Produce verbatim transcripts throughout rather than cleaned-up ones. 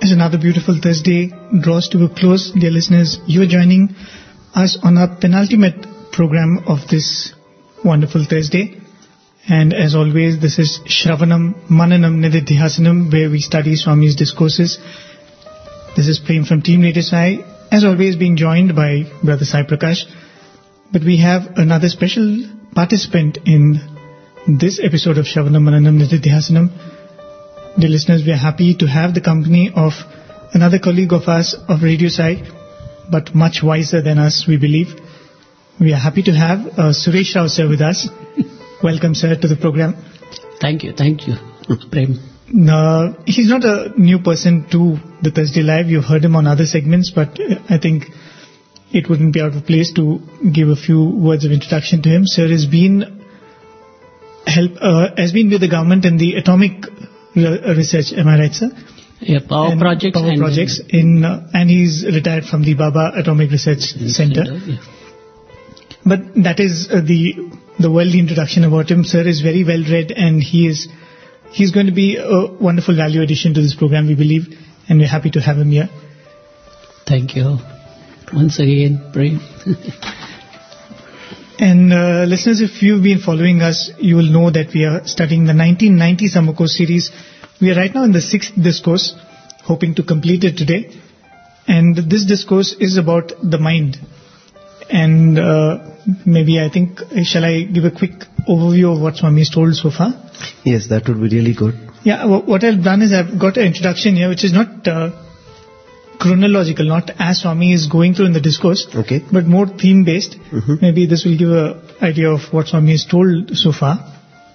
As another beautiful Thursday draws to a close, dear listeners, you are joining us on our penultimate program of this wonderful Thursday. And as always, this is Shravanam Mananam Nididhyasanam, where we study Swami's discourses. This is Prem from Team Radio Sai, as always being joined by Brother Sai Prakash. But we have another special participant in this episode of Shravanam Mananam Nididhyasanam. Dear listeners, we are happy to have the company of another colleague of us of Radio Sai, but much wiser than us, we believe. We are happy to have uh, Suresh Rao sir with us. Welcome, sir, to the program. Thank you, thank you, Prem. Uh, he's not a new person to the Thursday Live. You've heard him on other segments, but I think it wouldn't be out of place to give a few words of introduction to him. Sir has been help uh, has been with the government in the atomic research, am I right, sir? Yeah, power and projects. Power and projects, in, uh, and he's retired from the Baba Atomic Research Center. Center yeah. But that is uh, the the worldly introduction about him. Sir is very well read, and he is he's going to be a wonderful value addition to this program, we believe, and we're happy to have him here. Thank you once again, Prem. And uh, listeners, if you've been following us, you will know that we are studying the nineteen ninety Summer Course series. We are right now in the sixth discourse, hoping to complete it today. And this discourse is about the mind. And uh, maybe I think, shall I give a quick overview of what Swami has told so far? Yes, that would be really good. Yeah, what I've done is I've got an introduction here, which is not uh, chronological, not as Swami is going through in the discourse, okay, but more theme-based. Mm-hmm. Maybe this will give an idea of what Swami has told so far.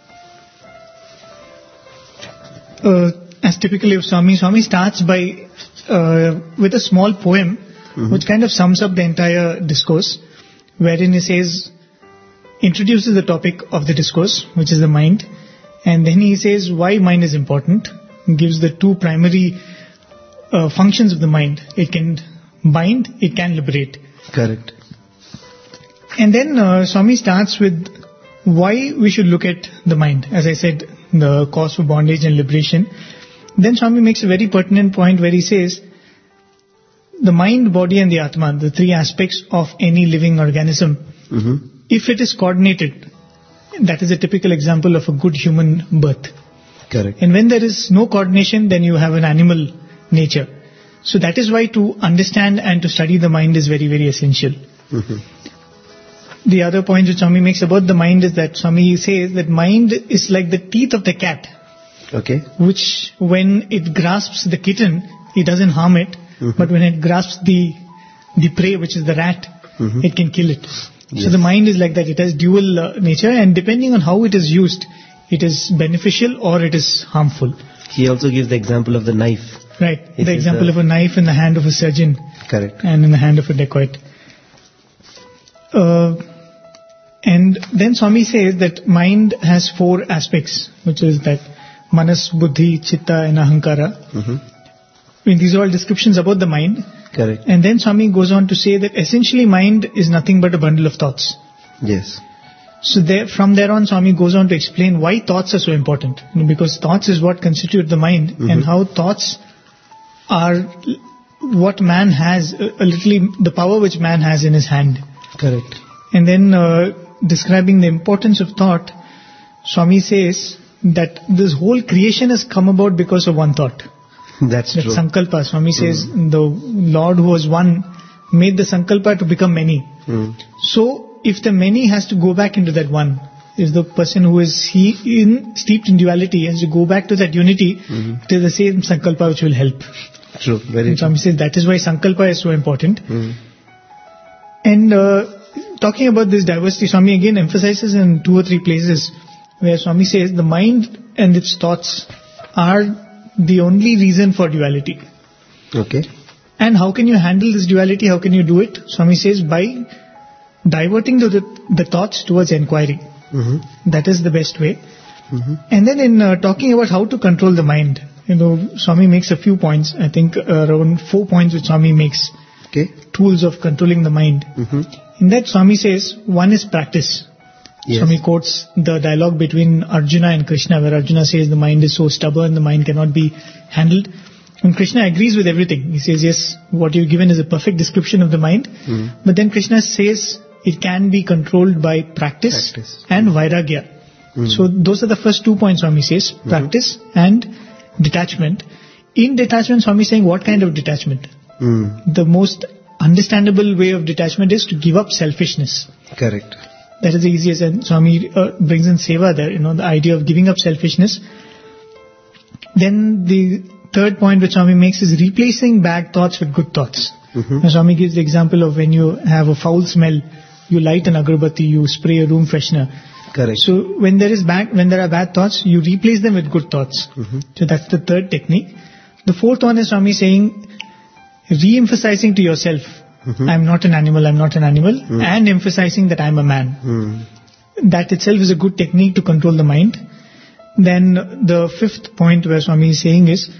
Uh, as typically of Swami, Swami starts by uh, with a small poem, mm-hmm. which kind of sums up the entire discourse, wherein he says, introduces the topic of the discourse, which is the mind, and then he says why mind is important, gives the two primary uh, functions of the mind. It can bind, it can liberate. Correct. And then uh, Swami starts with why we should look at the mind. As I said, the cause for bondage and liberation. Then Swami makes a very pertinent point where he says, the mind, body and the Atma, the three aspects of any living organism, mm-hmm. if it is coordinated, that is a typical example of a good human birth. Correct. And when there is no coordination, then you have an animal nature. So that is why to understand and to study the mind is very, very essential. Mm-hmm. The other point which Swami makes about the mind is that Swami says that mind is like the teeth of the cat. Okay. Which when it grasps the kitten, it doesn't harm it. Mm-hmm. But when it grasps the the prey, which is the rat, mm-hmm. it can kill it. Yes. So the mind is like that. It has dual uh, nature, and depending on how it is used, it is beneficial or it is harmful. He also gives the example of the knife. Right. It the example a of a knife in the hand of a surgeon. Correct. And in the hand of a dacoit. Uh, and then Swami says that mind has four aspects, which is that manas, buddhi, chitta and ahankara. Mm-hmm. I mean, these are all descriptions about the mind. Correct. And then Swami goes on to say that essentially mind is nothing but a bundle of thoughts. Yes. So there, from there on, Swami goes on to explain why thoughts are so important. You know, because thoughts is what constitute the mind, mm-hmm. and how thoughts are what man has, a little, the power which man has in his hand. Correct. And then uh, describing the importance of thought, Swami says that this whole creation has come about because of one thought. That's that true. Sankalpa. Swami mm. says the Lord who was one made the Sankalpa to become many. Mm. So if the many has to go back into that one, if the person who is he in steeped in duality has to go back to that unity, mm-hmm. it is the same Sankalpa which will help. True, very and true. Swami says that is why Sankalpa is so important. Mm. And uh, talking about this diversity, Swami again emphasizes in two or three places where Swami says the mind and its thoughts are the only reason for duality. Okay. And how can you handle this duality? How can you do it? Swami says by diverting the, the thoughts towards inquiry. Mm-hmm. That is the best way. Mm-hmm. And then in uh, talking about how to control the mind, you know, Swami makes a few points. I think uh, around four points which Swami makes. Okay. Tools of controlling the mind. Mm-hmm. In that Swami says, one is practice. Yes. Swami quotes the dialogue between Arjuna and Krishna, where Arjuna says the mind is so stubborn, the mind cannot be handled. And Krishna agrees with everything. He says, yes, what you've given is a perfect description of the mind. Mm. But then Krishna says it can be controlled by practice, Practice. and vairagya. Mm. So those are the first two points Swami says, Mm-hmm. practice and detachment. In detachment, Swami is saying what kind of detachment? Mm. The most understandable way of detachment is to give up selfishness. Correct. That is the easiest, and Swami uh, brings in seva there, you know, the idea of giving up selfishness. Then the third point which Swami makes is replacing bad thoughts with good thoughts. Mm-hmm. Now, Swami gives the example of when you have a foul smell, you light an agarbatti, you spray a room freshener. Correct. So when there is bad, when there are bad thoughts, you replace them with good thoughts. Mm-hmm. So that's the third technique. The fourth one is Swami saying, re-emphasizing to yourself, Mhm. I'm not an animal, I'm not an animal, Mm. and emphasizing that I'm a man. Mm. That itself is a good technique to control the mind. Then the fifth point where Swami is saying is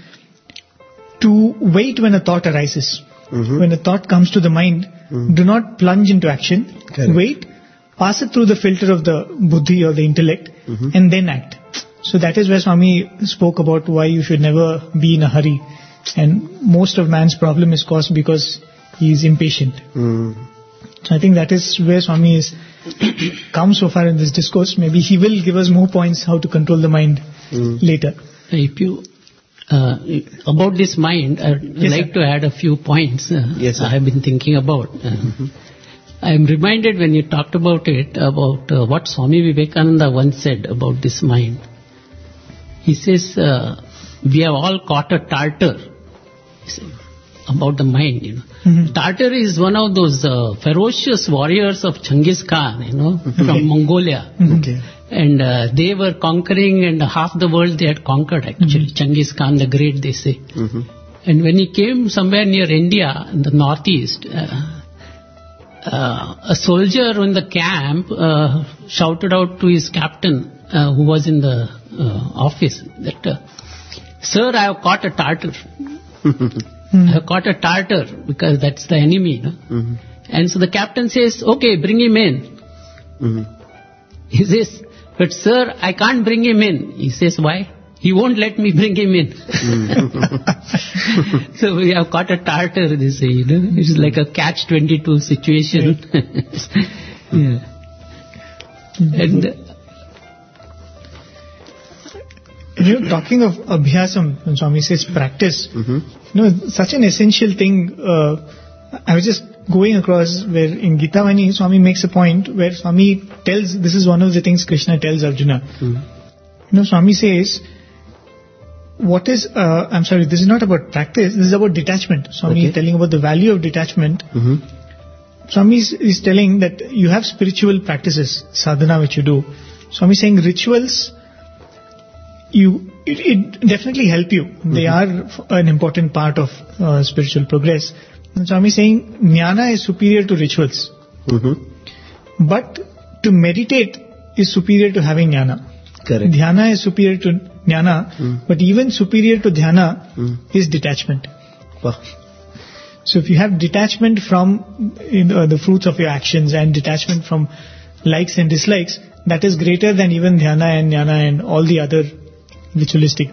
to wait when a thought arises. Mhm. When a thought comes to the mind, Mm. do not plunge into action. Correct. Wait, pass it through the filter of the buddhi or the intellect, Mhm. and then act. So that is where Swami spoke about why you should never be in a hurry. And most of man's problem is caused because he is impatient. Mm. So I think that is where Swami is come so far in this discourse. Maybe he will give us more points how to control the mind Mm. later. If you, uh, about this mind, I'd Yes, like sir. to add a few points uh, Yes, sir. I have been thinking about. Uh, I'm reminded when you talked about it, about uh, what Swami Vivekananda once said about this mind. He says, uh, we have all caught a Tartar. He said, about the mind, you know. Mhm. Tartar is one of those uh, ferocious warriors of Genghis Khan, you know, from Mongolia. Okay. And uh, they were conquering, and half the world they had conquered actually. Genghis Khan the Great, they say. Mhm. And when he came somewhere near India, in the northeast, uh, uh, a soldier in the camp uh, shouted out to his captain, uh, who was in the uh, office, that, uh, Sir, I have caught a Tartar. I have caught a Tartar, because that's the enemy. You know? Mhm. And so the captain says, okay, bring him in. Mhm. He says, but sir, I can't bring him in. He says, why? He won't let me bring him in. So we have caught a Tartar, they say, you know. It's like a catch twenty-two situation. Yeah. And uh, You know, talking of abhyasam, when Swami says practice, Mhm. you know, such an essential thing. Uh, I was just going across where in Gita Vani, Swami makes a point where Swami tells, this is one of the things Krishna tells Arjuna. Mhm. You know, Swami says, what is, uh, I'm sorry, this is not about practice, this is about detachment. Swami Okay. is telling about the value of detachment. Mhm. Swami is, is telling that you have spiritual practices, sadhana which you do. Swami is saying rituals, you, it, it definitely help you. They are f- an important part of uh, spiritual progress. And Swami is saying jnana is superior to rituals. Mhm. But to meditate is superior to having jnana. Correct. Dhyana is superior to jnana, Mm. but even superior to dhyana Mm. is detachment. Wow. So if you have detachment from you know, the fruits of your actions and detachment from likes and dislikes, that is greater than even dhyana and jnana and all the other ritualistic.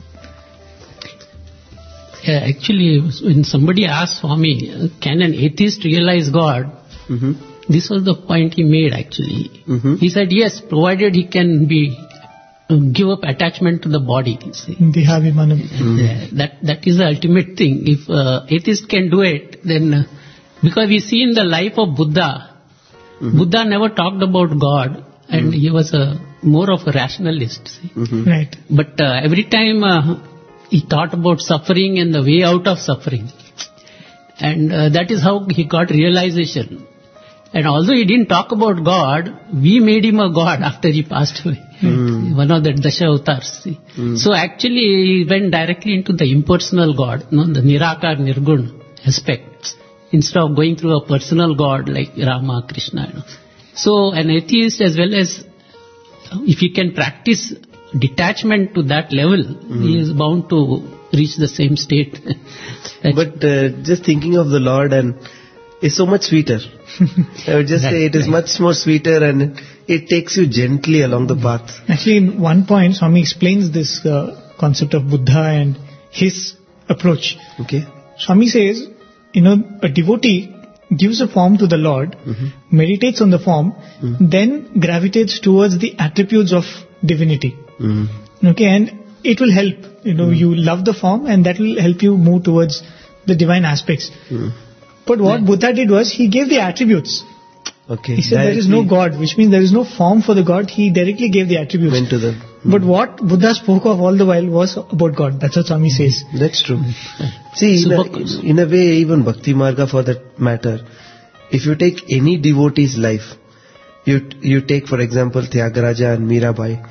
yeah, actually, when somebody asked Swami, uh, can an atheist realize God? Mhm. This was the point he made actually. Mhm. He said, yes, provided he can be um, give up attachment to the body. You see. Dehabhimanam. Yeah, that that is the ultimate thing. If uh, atheist can do it, then uh, because we see in the life of Buddha, Buddha never talked about God, and he was a more of a rationalist. See. Mhm. Right. But uh, every time uh, he thought about suffering and the way out of suffering, and uh, that is how he got realization. And although he didn't talk about God, we made him a God after he passed away. Mm. One of the Dasha avatars. See. Mm. So actually he went directly into the impersonal God, you know, the Nirakar Nirgun aspect, instead of going through a personal God like Rama, Krishna. You know. So an atheist, as well as if he can practice detachment to that level, he is bound to reach the same state. That- But uh, just thinking of the Lord, and it's so much sweeter. I would just Right, say it is right. much more sweeter, and it takes you gently along the path. Actually, in one point, Swami explains this uh, concept of Buddha and his approach. Okay. Swami says, you know, a devotee gives a form to the Lord, Mm-hmm. meditates on the form, Mm. then gravitates towards the attributes of divinity. Mm. Okay, and it will help. You know, you love the form, and that will help you move towards the divine aspects. Mm. But what Buddha did was, he gave the attributes. Okay. He said there is no Directly God, which means there is no form for the God. He directly gave the attributes. Went to the. But what Buddha spoke of all the while was about God. That's what Swami says. That's true. See, in a, Subhakus. in a way, even Bhakti Marga for that matter, if you take any devotee's life, you you take, for example, Tyagaraja and Mirabai.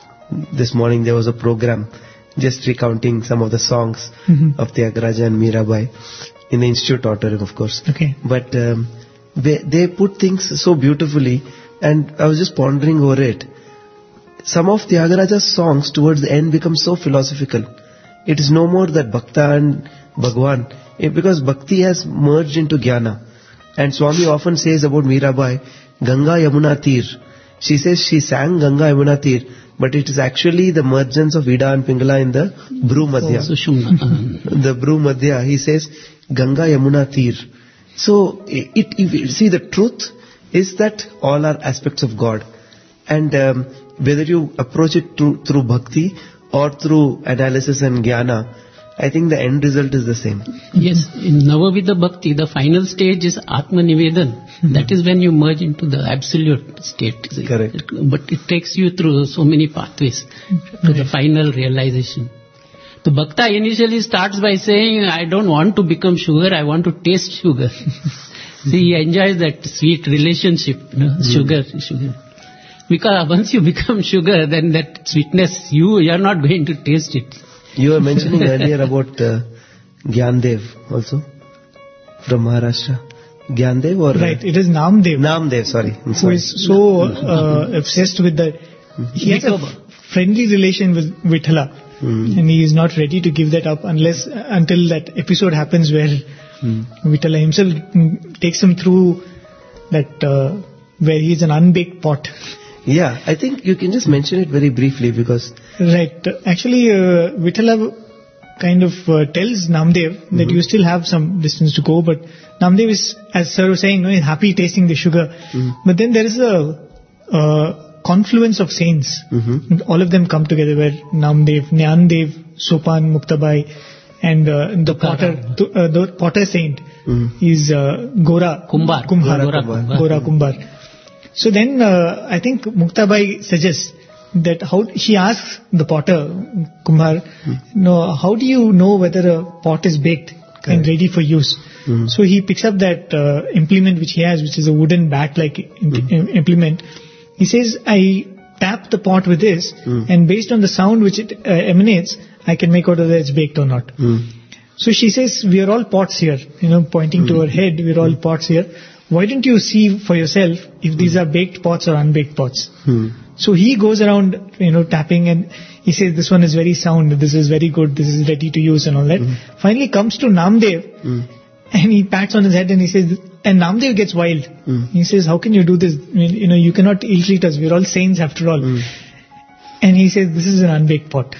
This morning there was a program just recounting some of the songs Mhm. of Tyagaraja and Mirabai in the Institute Auditorium, of course. Okay. But um, they, they put things so beautifully, and I was just pondering over it. Some of Tyagaraja's songs towards the end become so philosophical. It is no more that Bhakta and Bhagwan, eh, because Bhakti has merged into Jnana. And Swami often says about Mirabai, Ganga Yamuna Tir. She says she sang Ganga Yamuna Tir, but it is actually the mergence of Ida and Pingala in the Bru Madhya. Sushumna. uh, The Bru Madhya, he says Ganga Yamuna Tir. So, it, it, see, the truth is that all are aspects of God. And um, whether you approach it through, through bhakti or through analysis and jnana, I think the end result is the same. Yes, in Navavidha Bhakti, the final stage is Atma Nivedan. That is when you merge into the absolute state. Correct. But it takes you through so many pathways to the final realization. The Bhakta initially starts by saying, I don't want to become sugar, I want to taste sugar. See, he enjoys that sweet relationship, you know, sugar, sugar. Because once you become sugar, then that sweetness, you, you are not going to taste it. You were mentioning earlier about uh, Gyandev also, from Maharashtra. Gyandev or... Right, it is Namdev. Namdev, sorry. I'm who sorry. is so uh, obsessed with the... He has a friendly relation with Vithala. Mm. And he is not ready to give that up unless until that episode happens where Mm. Vithala himself mm, takes him through that uh, where he is an unbaked pot. Yeah, I think you can just mention it very briefly because... Right. Actually, uh, Vithala kind of uh, tells Namdev that you still have some distance to go, but Namdev is, as sir was saying, no, he's happy tasting the sugar. Mm. But then there is a uh, confluence of saints. Mhm. And all of them come together where Namdev, Nyandev, Sopan, Muktabai, and uh, the potter, th- uh, the potter saint Mm. is uh, Gora Kumbar. Kumhar, Gora Kumbar. Gora Kumbar. So then uh, I think Muktabai suggests that how she asks the potter Kumhar, no, how do you know whether a pot is baked and Correct. ready for use? Mhm. So he picks up that uh, implement which he has, which is a wooden bat-like imp- im- implement. He says, I tap the pot with this, Mm. and based on the sound which it uh, emanates, I can make out whether it's baked or not. Mm. So she says, we are all pots here, you know, pointing to her head, we are all pots here. Why don't you see for yourself if these are baked pots or unbaked pots? Mm. So he goes around, you know, tapping, and he says, this one is very sound, this is very good, this is ready to use and all that. Finally comes to Namdev, Mm. and he pats on his head and he says, and Namdev gets wild. Mm. He says, how can you do this? I mean, you know, you cannot ill-treat us, we're all saints after all. Mm. And he says, this is an unbaked pot.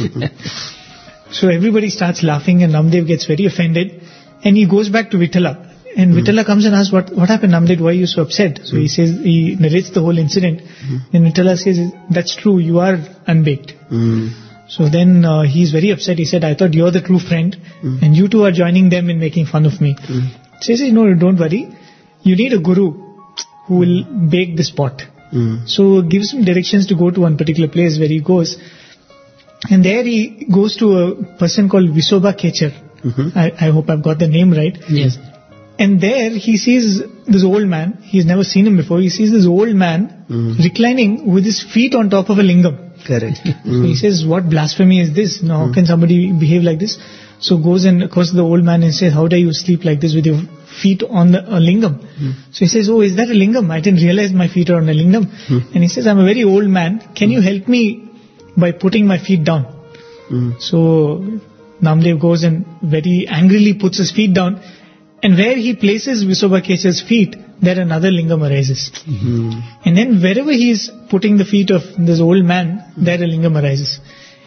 So everybody starts laughing and Namdev gets very offended and he goes back to Vithala. And Vithala comes and asks, what, what happened, Namdev? Why are you so upset? So he says, he narrates the whole incident. And Vithala says, that's true, you are unbaked. Mm. So then uh, he's very upset. He said, I thought you're the true friend and you two are joining them in making fun of me. So he says, no, don't worry. You need a guru who will bake this pot. Mm. So gives him directions to go to one particular place where he goes. And there he goes to a person called Visoba Kechar. Mhm. I, I hope I've got the name right. Yes. And there he sees this old man. He's never seen him before. He sees this old man Mm. reclining with his feet on top of a lingam. Correct. So he says, what blasphemy is this? No, how can somebody behave like this? So goes and accosts the old man and says, how dare you sleep like this with your feet on the a lingam? So he says, oh, is that a lingam? I didn't realize my feet are on a lingam. And he says, I'm a very old man. Can you help me by putting my feet down? Mm. So Namdev goes and very angrily puts his feet down. And where he places Visoba Kechar's feet, there another lingam arises. Mm. And then wherever he is putting the feet of this old man, there a lingam arises.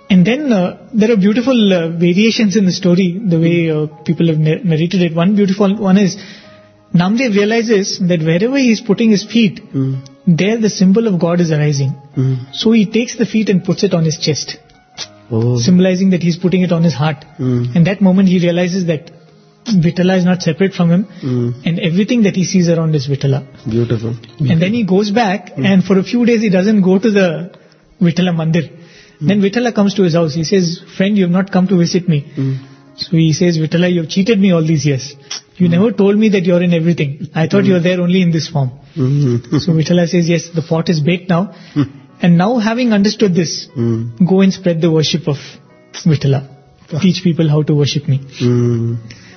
And then uh, there are beautiful uh, variations in the story, the way uh, people have nar- narrated it. One beautiful one is Namdev realizes that wherever he is putting his feet, Mm. there the symbol of God is arising. Mm. So he takes the feet and puts it on his chest, Oh. symbolizing that he's putting it on his heart. Mm. And that moment he realizes that Vitala is not separate from him, Mm. and everything that he sees around is Vitala. Beautiful. And then he goes back, and for a few days he doesn't go to the Vitala Mandir. Then Vitala comes to his house. He says, "Friend, you have not come to visit me." Mm. So he says, "Vitala, you have cheated me all these years. You never told me that you're in everything. I thought you were there only in this form." Mm. So Vitala says, "Yes, the pot is baked now. And now having understood this, Mm. go and spread the worship of Vitala. Teach people how to worship me." Mm.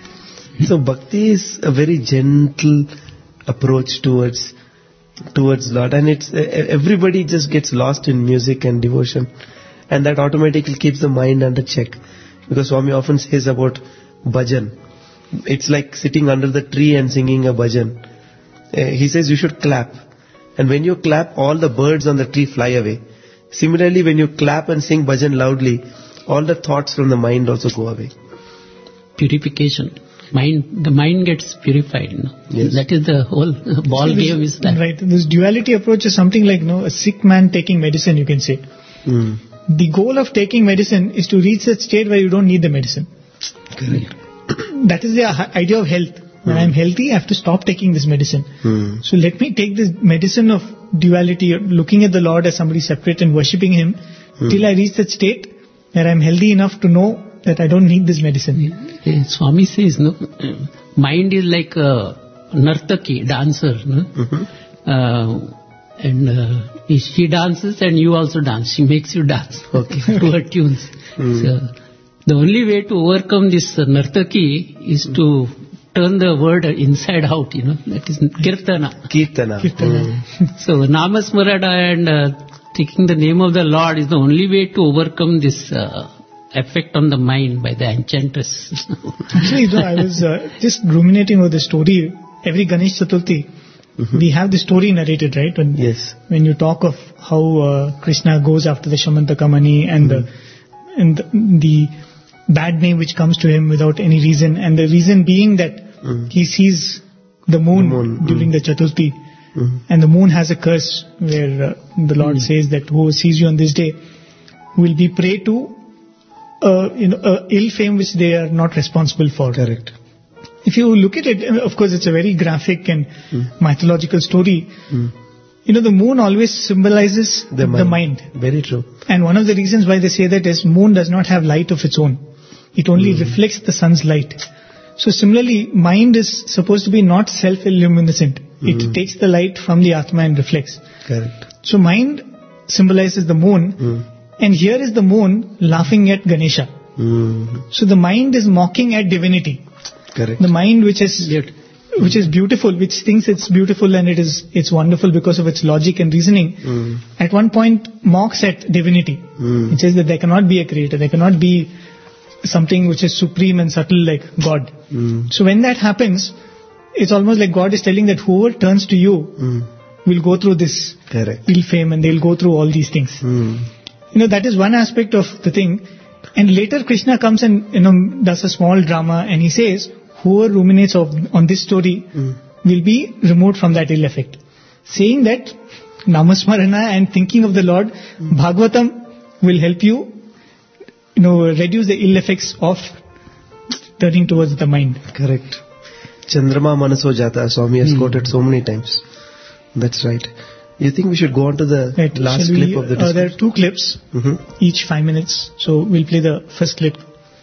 So bhakti is a very gentle approach towards towards Lord, and it's uh, everybody just gets lost in music and devotion, and that automatically keeps the mind under check. Because Swami often says about bhajan, it's like sitting under the tree and singing a bhajan. Uh, he says you should clap, and when you clap, all the birds on the tree fly away. Similarly, when you clap and sing bhajan loudly, all the thoughts from the mind also go away. Purification. Mind, the mind gets purified. You know? Yes. That is the whole ball So this- game is that. Right. This duality approach is something like, you know, a sick man taking medicine, you can say. Mm. The goal of taking medicine is to reach that state where you don't need the medicine. Correct. That is the hi- idea of health. When I'm healthy, I have to stop taking this medicine. Mm. So let me take this medicine of duality, looking at the Lord as somebody separate and worshipping Him, till I reach that state where I'm healthy enough to know that I don't need this medicine. Eh, Swami says, no, uh, mind is like a nartaki, dancer, no? Mhm. Uh, and uh, she dances and you also dance. She makes you dance Okay. to her tunes. So the only way to overcome this uh, nartaki is to turn the word inside out, you know, that is kirtana. Kirtana. Kirtana. Mm. So namasmarana and uh, taking the name of the Lord is the only way to overcome this uh, effect on the mind by the enchantress. Actually, though, I was uh, just ruminating over the story. Every Ganesh Chaturthi, we have the story narrated, right? When, Yes. when you talk of how uh, Krishna goes after the Shamantaka money and the and the, the bad name which comes to him without any reason, and the reason being that Mm. he sees the moon, The moon, during the Chaturthi, Mm. and the moon has a curse where uh, the Lord says that whoever sees you on this day will be prey to uh, you know, uh, ill fame which they are not responsible for. Correct. If you look at it, uh, of course, it's a very graphic and mythological story. Mm. You know, the moon always symbolizes The mind. the mind. Very true. And one of the reasons why they say that is moon does not have light of its own. It only reflects the sun's light. So similarly, mind is supposed to be not self-illuminescent. It takes the light from the Atma and reflects. Correct. So mind symbolizes the moon, Mm. and here is the moon laughing at Ganesha. Mm. So the mind is mocking at divinity. Correct. The mind which is Yet, which is beautiful, which thinks it's beautiful and it is it's wonderful because of its logic and reasoning, Mm. at one point mocks at divinity. Mm. It says that there cannot be a creator, there cannot be something which is supreme and subtle like God. Mm. So when that happens, it's almost like God is telling that whoever turns to you Mm. will go through this Correct. ill fame and they'll go through all these things. Mm. You know, that is one aspect of the thing. And later Krishna comes and, you know, does a small drama and he says, whoever ruminates of, on this story Mm. will be removed from that ill effect. Saying that Namasmarana and thinking of the Lord, Bhagavatam will help you, you know, reduce the ill effects of turning towards the mind. Correct. Chandrama Manaso Jata, Swami has quoted so many times. That's right. You think we should go on to the Right. last Shall we, clip of the uh, there discussion? are two clips, Mhm. each five minutes. So we'll play the first clip.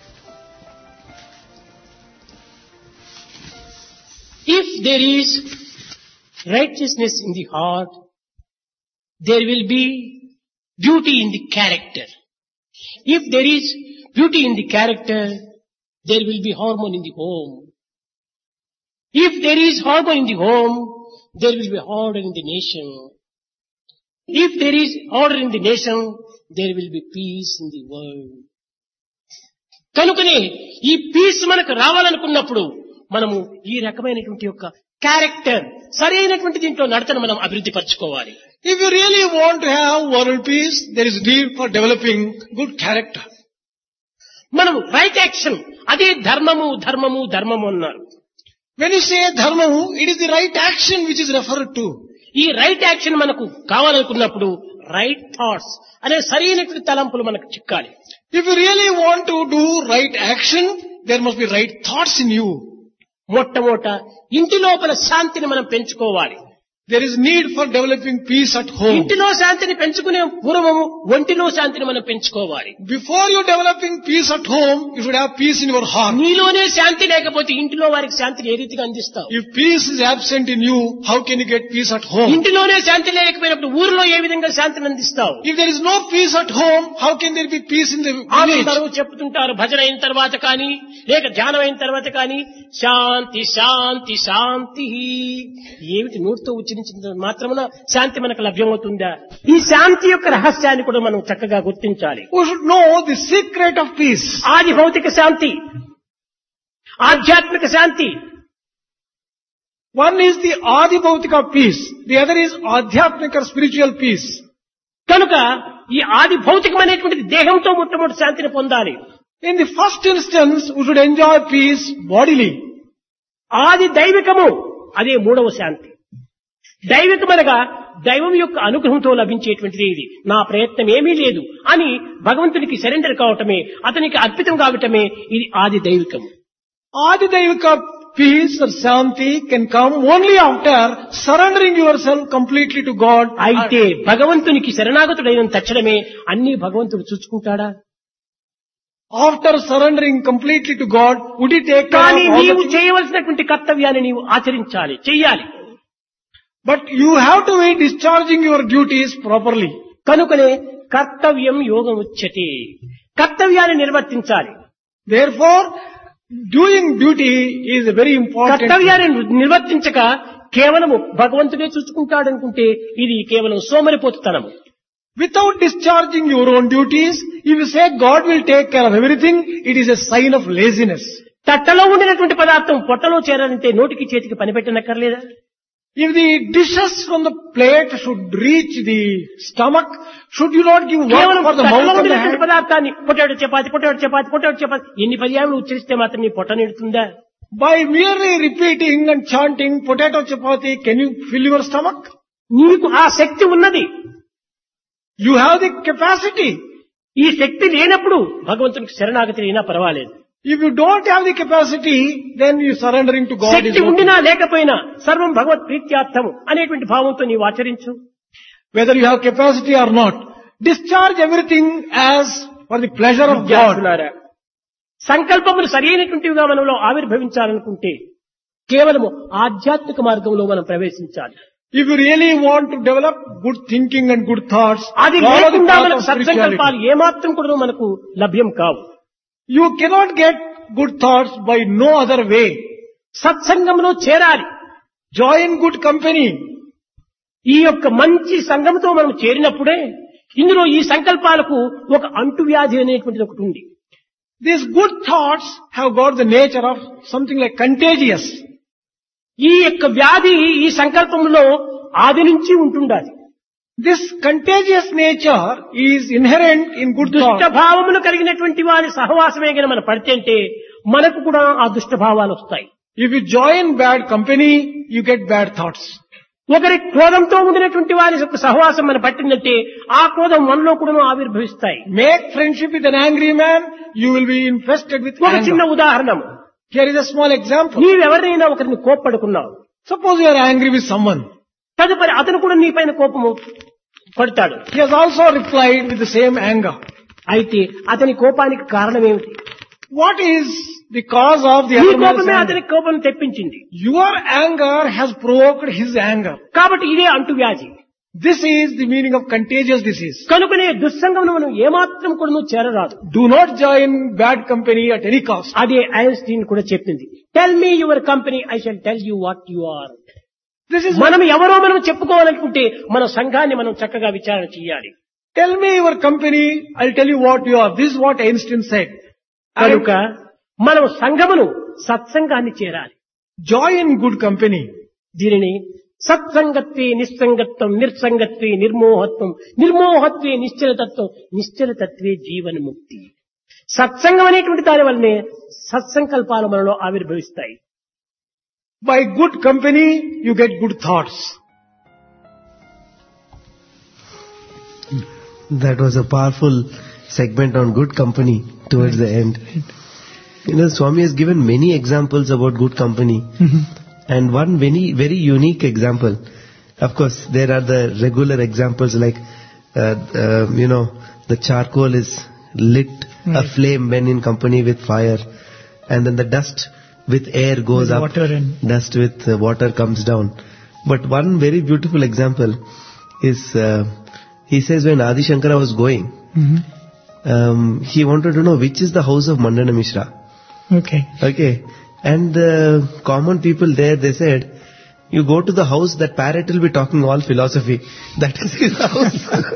If there is righteousness in the heart, there will be beauty in the character. If there is beauty in the character, there will be harmony in the home. If there is harmony in the home, there will be order in the nation. If there is order in the nation, there will be peace in the world. కనుకనే ఈ piece మనకు రావాలనుకున్నప్పుడు మనము ఈ రకమైనటువంటి యొక్క character సరైనటువంటి దీంట్లో నడతను మనం అభివృద్ధి పరచుకోవాలి. If you really want to have world peace, there is need for developing good character. మనం రైట్ యాక్షన్ అదే ధర్మము ధర్మము ధర్మము అన్నారు. When you say dharma, it is the right action which is referred to. ఈ రైట్ యాక్షన్ మనకు కావాలనుకున్నప్పుడు right thoughts అనే సరైనటువంటి తలంపులు మనకు చిక్కాలి. If you really want to do right action, there must be right thoughts in you. మొట్టమొదట ఇంటి లోపల శాంతిని మనం పెంచుకోవాలి. There is need for developing peace at home. ఇంటిలో శాంతిని పెంచుకునే పూర్వము ఒంటిలో శాంతిని మనం పెంచుకోవాలి. Before you developing peace at home, you should have peace in your heart. నీలోనే శాంతి లేకపోతే ఇంటిలో వారికి శాంతిని ఏ రీతిగా అందిస్తావు? If peace is absent in you, how can you get peace at home? ఇంటిలోనే శాంతి లేకపోయినప్పుడు ఊరిలో ఏ విధంగా శాంతిని అందిస్తావు? If there is no peace at home, how can there be peace in the village? అందరూ చెప్తుంటారు భజన అయిన తర్వాత కానీ లేక ధ్యానం అయిన తర్వాత కానీ శాంతి శాంతి శాంతి. ఏమిటి నోటితో ఉచ్చరించిన మాత్రమున శాంతి మనకు లభ్యమవుతుందా? ఈ శాంతి యొక్క రహస్యాన్ని కూడా మనం చక్కగా గుర్తించాలి. We should know the secret of peace. ఆది భౌతిక శాంతి, ఆధ్యాత్మిక శాంతి. One is the Adi Bhautika peace, the other is Adhyatmika or spiritual peace. కనుక ఈ ఆది భౌతికమైనటువంటి దేహంతో మొట్టమొదటి శాంతిని పొందాలి. In the first instance, we should enjoy peace bodily. ఆది దైవికము అదే మూడవ శాంతి. దైవికమనగా దైవం యొక్క అనుగ్రహంతో లభించేటువంటిది ఇది. నా ప్రయత్నం ఏమీ లేదు అని భగవంతునికి సరెండర్ కావటమే, అతనికి అర్పితం కావటమే ఇది ఆది దైవికము. Adi Daivika peace or Shanti can come only after surrendering yourself completely to God. అయితే భగవంతునికి శరణాగతుడైన తక్షణమే అన్ని భగవంతుడు చూసుకుంటాడా? After surrendering completely to God, would he take care కానీ of all నీవు the things? చేయవలసినటువంటి కర్తవ్యాన్ని నీవు ఆచరించాలి, చెయ్యాలి. But you have to be discharging your duties properly. కనుకనే కర్తవ్యం యోగం ఉచ్యతే. కర్తవ్యాన్ని నిర్వర్తించాలి. Therefore, doing duty is a very important. కర్తవ్యాన్ని నిర్వర్తించక కేవలము భగవంతుడే చూసుకుంటాడనుకుంటే ఇది కేవలం సోమరిపోతుతనము. Without discharging your own duties, if you say God will take care of everything, it is a sign of laziness. తట్టలో ఉండినటువంటి పదార్థం పొట్టలో చేరాలంటే నోటికి చేతికి పని పెట్టనక్కర్లేదా? If the dishes from the plate should reach the stomach, should you not give work కేవలం for the తట్టలో mouth and the ఉండినటువంటి hand? పదార్థాన్ని potato chapati potato chapati potato chapati ఎన్ని పర్యాలు ఉచ్చరిస్తే మాత్రం నీ పొట్ట నిడుతుందా? By merely repeating and chanting potato chapati, can you fill your stomach? నీకు ఆ శక్తి ఉన్నది. You have the capacity. ఈ శక్తి లేనప్పుడు భగవంతునికి శరణాగతి అయినా పర్వాలేదు. If you don't have the capacity, then you surrendering to God is Shakti okay. ఉండినా లేకపోయినా సర్వం భగవత్ ప్రీత్యార్థము అనేటువంటి భావంతో నీవు ఆచరించు. Whether you have capacity or not, discharge everything as for the pleasure of God. విద్యార్థులారా, సంకల్పములు సరైనటువంటివిగా మనలో ఆవిర్భవించాలనుకుంటే కేవలము ఆధ్యాత్మిక మార్గంలో మనం ప్రవేశించాలి. If you really want to develop good thinking and good thoughts, అది follow the లేకుండా path మనకు of spirituality. సత్సంకల్పాలు ఏమాత్రం కూడా మనకు లభ్యం కావు. You cannot get good thoughts by no other way. సత్సంగంలో చేరాలి. Join good company. ఈ యొక్క మంచి సంఘంతో మనం చేరినప్పుడే ఇందులో ఈ సంకల్పాలకు ఒక అంటువ్యాధి అనేటువంటిది ఒకటి ఉంది. These good thoughts have got the nature of something like contagious. ఈ యొక్క వ్యాధి ఈ సంకల్పంలో ఆది నుంచి ఉంటుండాలి. This contagious nature is inherent in good దుష్ట thoughts. భావములు కలిగినటువంటి వారి సహవాసమే గన మనం పడితే మనకు కూడా ఆ దుష్ట భావాలు వస్తాయి. If you join bad company, you get bad thoughts. ఒకరి క్రోధంతో ఉండినటువంటి వారి యొక్క సహవాసం మనం పట్టిందంటే ఆ క్రోధం మనలో కూడా ఆవిర్భవిస్తాయి. Make friendship with an angry man, you will be infested with ఒక చిన్న anger. ఉదాహరణ, Here is a small example. నీవెవరినైనా ఒకరిని కోప్పడుకున్నావు, Suppose you are angry with someone. తదుపరి అతను కూడా నీ పైన కోపము పడతాడు. He has also replied with the same anger. అయితే అతని కోపానికి కారణం ఏమిటి? What is the cause of the నీ other man's కోపమే anger? అతనికి కోపం తెప్పించింది. Your anger has provoked his anger. కాబట్టి ఇదే అంటువ్యాధి. This is the meaning of contagious disease. కనుకనే దుస్సంగమును మనం ఏమాత్రం కూడా చేరరాదు. Do not join bad company at any cost. అదే ఐన్స్టీన్ కూడా చెప్పింది. Tell me your company, I shall tell you what you are. This is మనం ఎవరో మనం చెప్పుకోవాలనుకుంటే మన సంఘాన్ని మనం చక్కగా విచారణ చేయాలి. Tell me your company, I'll tell you what you are. This is what Einstein said. కనుక మనం సంఘమును సత్సంగాన్ని చేరాలి. Join good company. దీనిని సత్సంగత్వే నిస్సంగత్వం, నిర్సంగత్వే నిర్మోహత్వం, నిర్మోహత్వే నిశ్చలతత్వం, నిశ్చలతత్వే జీవన్ముక్తి. సత్సంగం అనేటువంటి దాని వల్లనే సత్సంకల్పాలు మనలో ఆవిర్భవిస్తాయి. By good company, you get good thoughts. That was a powerful segment on good company towards the end. You know, Swami has given many examples about good company. Mhm. And one very, very unique example. Of course, there are the regular examples like, uh, uh, you know, the charcoal is lit a Right. flame when in company with fire. And then the dust with air goes With up. water and Dust with uh, water comes down. But one very beautiful example is, uh, he says when Adi Shankara was going, Mhm. um, he wanted to know which is the house of Mandana Mishra. Okay. Okay. And the common people there, they said, you go to the house, that parrot will be talking all philosophy. That is his house.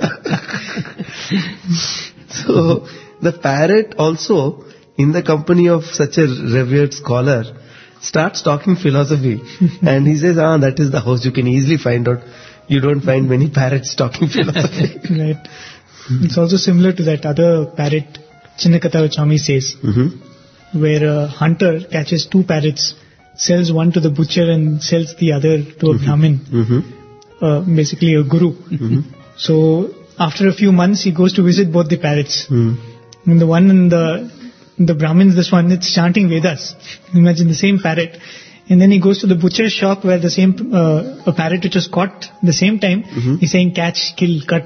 So, the parrot also, in the company of such a revered scholar, starts talking philosophy. And he says, ah, that is the house. You can easily find out. You don't find many parrots talking philosophy. Right. It's also similar to that other parrot, Chinnakatha Swami says, Mm-hmm. where a hunter catches two parrots, sells one to the butcher and sells the other to a Brahmin, Mm-hmm. uh, basically a guru. So after a few months, he goes to visit both the parrots. Mm. And the one in the the Brahmins, this one, it's chanting Vedas. Imagine the same parrot. And then he goes to the butcher's shop where the same uh, a parrot which was caught the same time, Mhm. he's saying catch, kill, cut.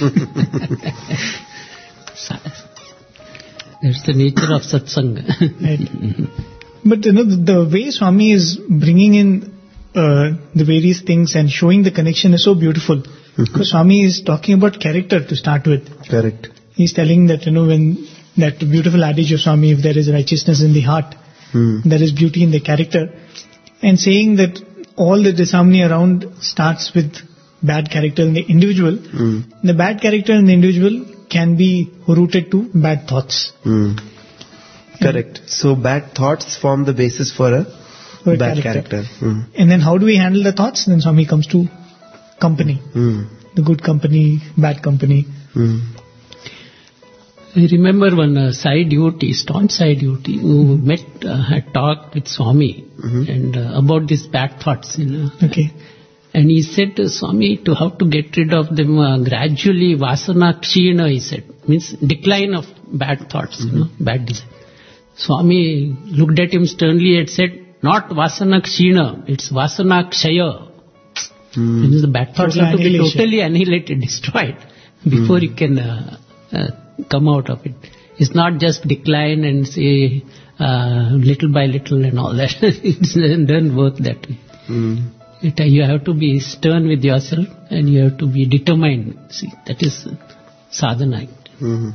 That's the nature of satsanga. Right. But you know, the, the way Swami is bringing in uh, the various things and showing the connection is so beautiful. Because Swami is talking about character to start with. Correct. He's telling that, you know, when that beautiful adage of Swami, if there is righteousness in the heart, Mm. there is beauty in the character. And saying that all the disharmony around starts with bad character in the individual. Mm. The bad character in the individual can be rooted to bad thoughts. Mm. Correct. So bad thoughts form the basis for a For a bad character. character. Mm. And then how do we handle the thoughts? Then Swami comes to company. Mm. The good company, bad company. Mm. I remember one uh, side devotee, staunch side devotee, who met, uh, had talked with Swami Mhm. and uh, about these bad thoughts, you know. Okay. And he said to Swami to how to get rid of them uh, gradually, vasana kshina, he said, means decline of bad thoughts, you know, bad desire. Swami looked at him sternly and said, not vasana kshina, it's vasana kshaya. Mm. Means the bad thoughts Total have to be annihilation. totally annihilated, destroyed, before you can uh, uh, come out of it. It's not just decline and say uh, little by little and all that. It doesn't work that way. Mm. It, uh, you have to be stern with yourself and you have to be determined. See, that is sadhana. Mhm.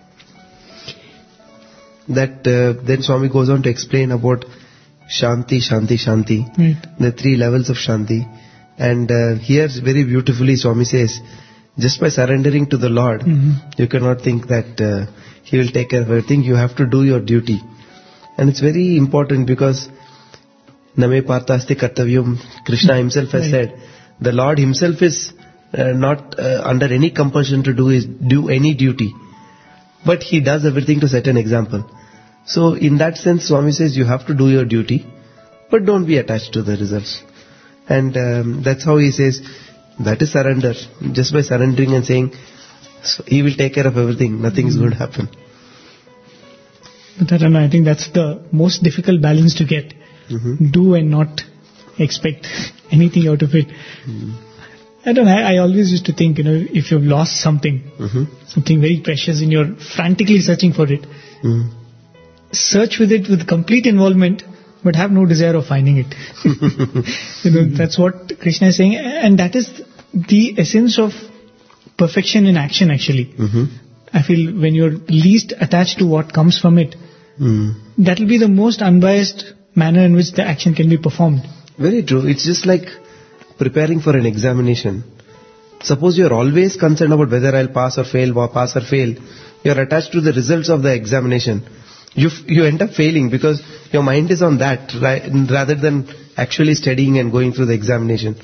That uh, then Swami goes on to explain about Shanti, Shanti, Shanti, Right. the three levels of Shanti. And uh, here very beautifully Swami says, just by surrendering to the Lord, Mhm. you cannot think that uh, He will take care of everything. You have to do your duty. And it's very important because Name Partasti Kartavyam, Krishna himself has Right. said, the Lord himself is uh, not uh, under any compulsion to do his, do any duty. But he does everything to set an example. So in that sense, Swami says you have to do your duty, but don't be attached to the results. And um, that's how he says, that is surrender. Just by surrendering and saying, so he will take care of everything, nothing is going to happen. But I don't know, I think that's the most difficult balance to get. Mhm. Do and not expect anything out of it. I don't know, I, I always used to think, you know, if you've lost something, Mhm. something very precious and you're frantically searching for it, Mhm. search with it with complete involvement, but have no desire of finding it. You know, that's what Krishna is saying, and that is the essence of perfection in action actually. Mhm. I feel when you're least attached to what comes from it, Mm. that will be the most unbiased manner in which the action can be performed. Very true. It's just like preparing for an examination. Suppose you're always concerned about whether I'll pass or fail, or pass or fail. You're attached to the results of the examination. You f- you end up failing because your mind is on that, right, rather than actually studying and going through the examination.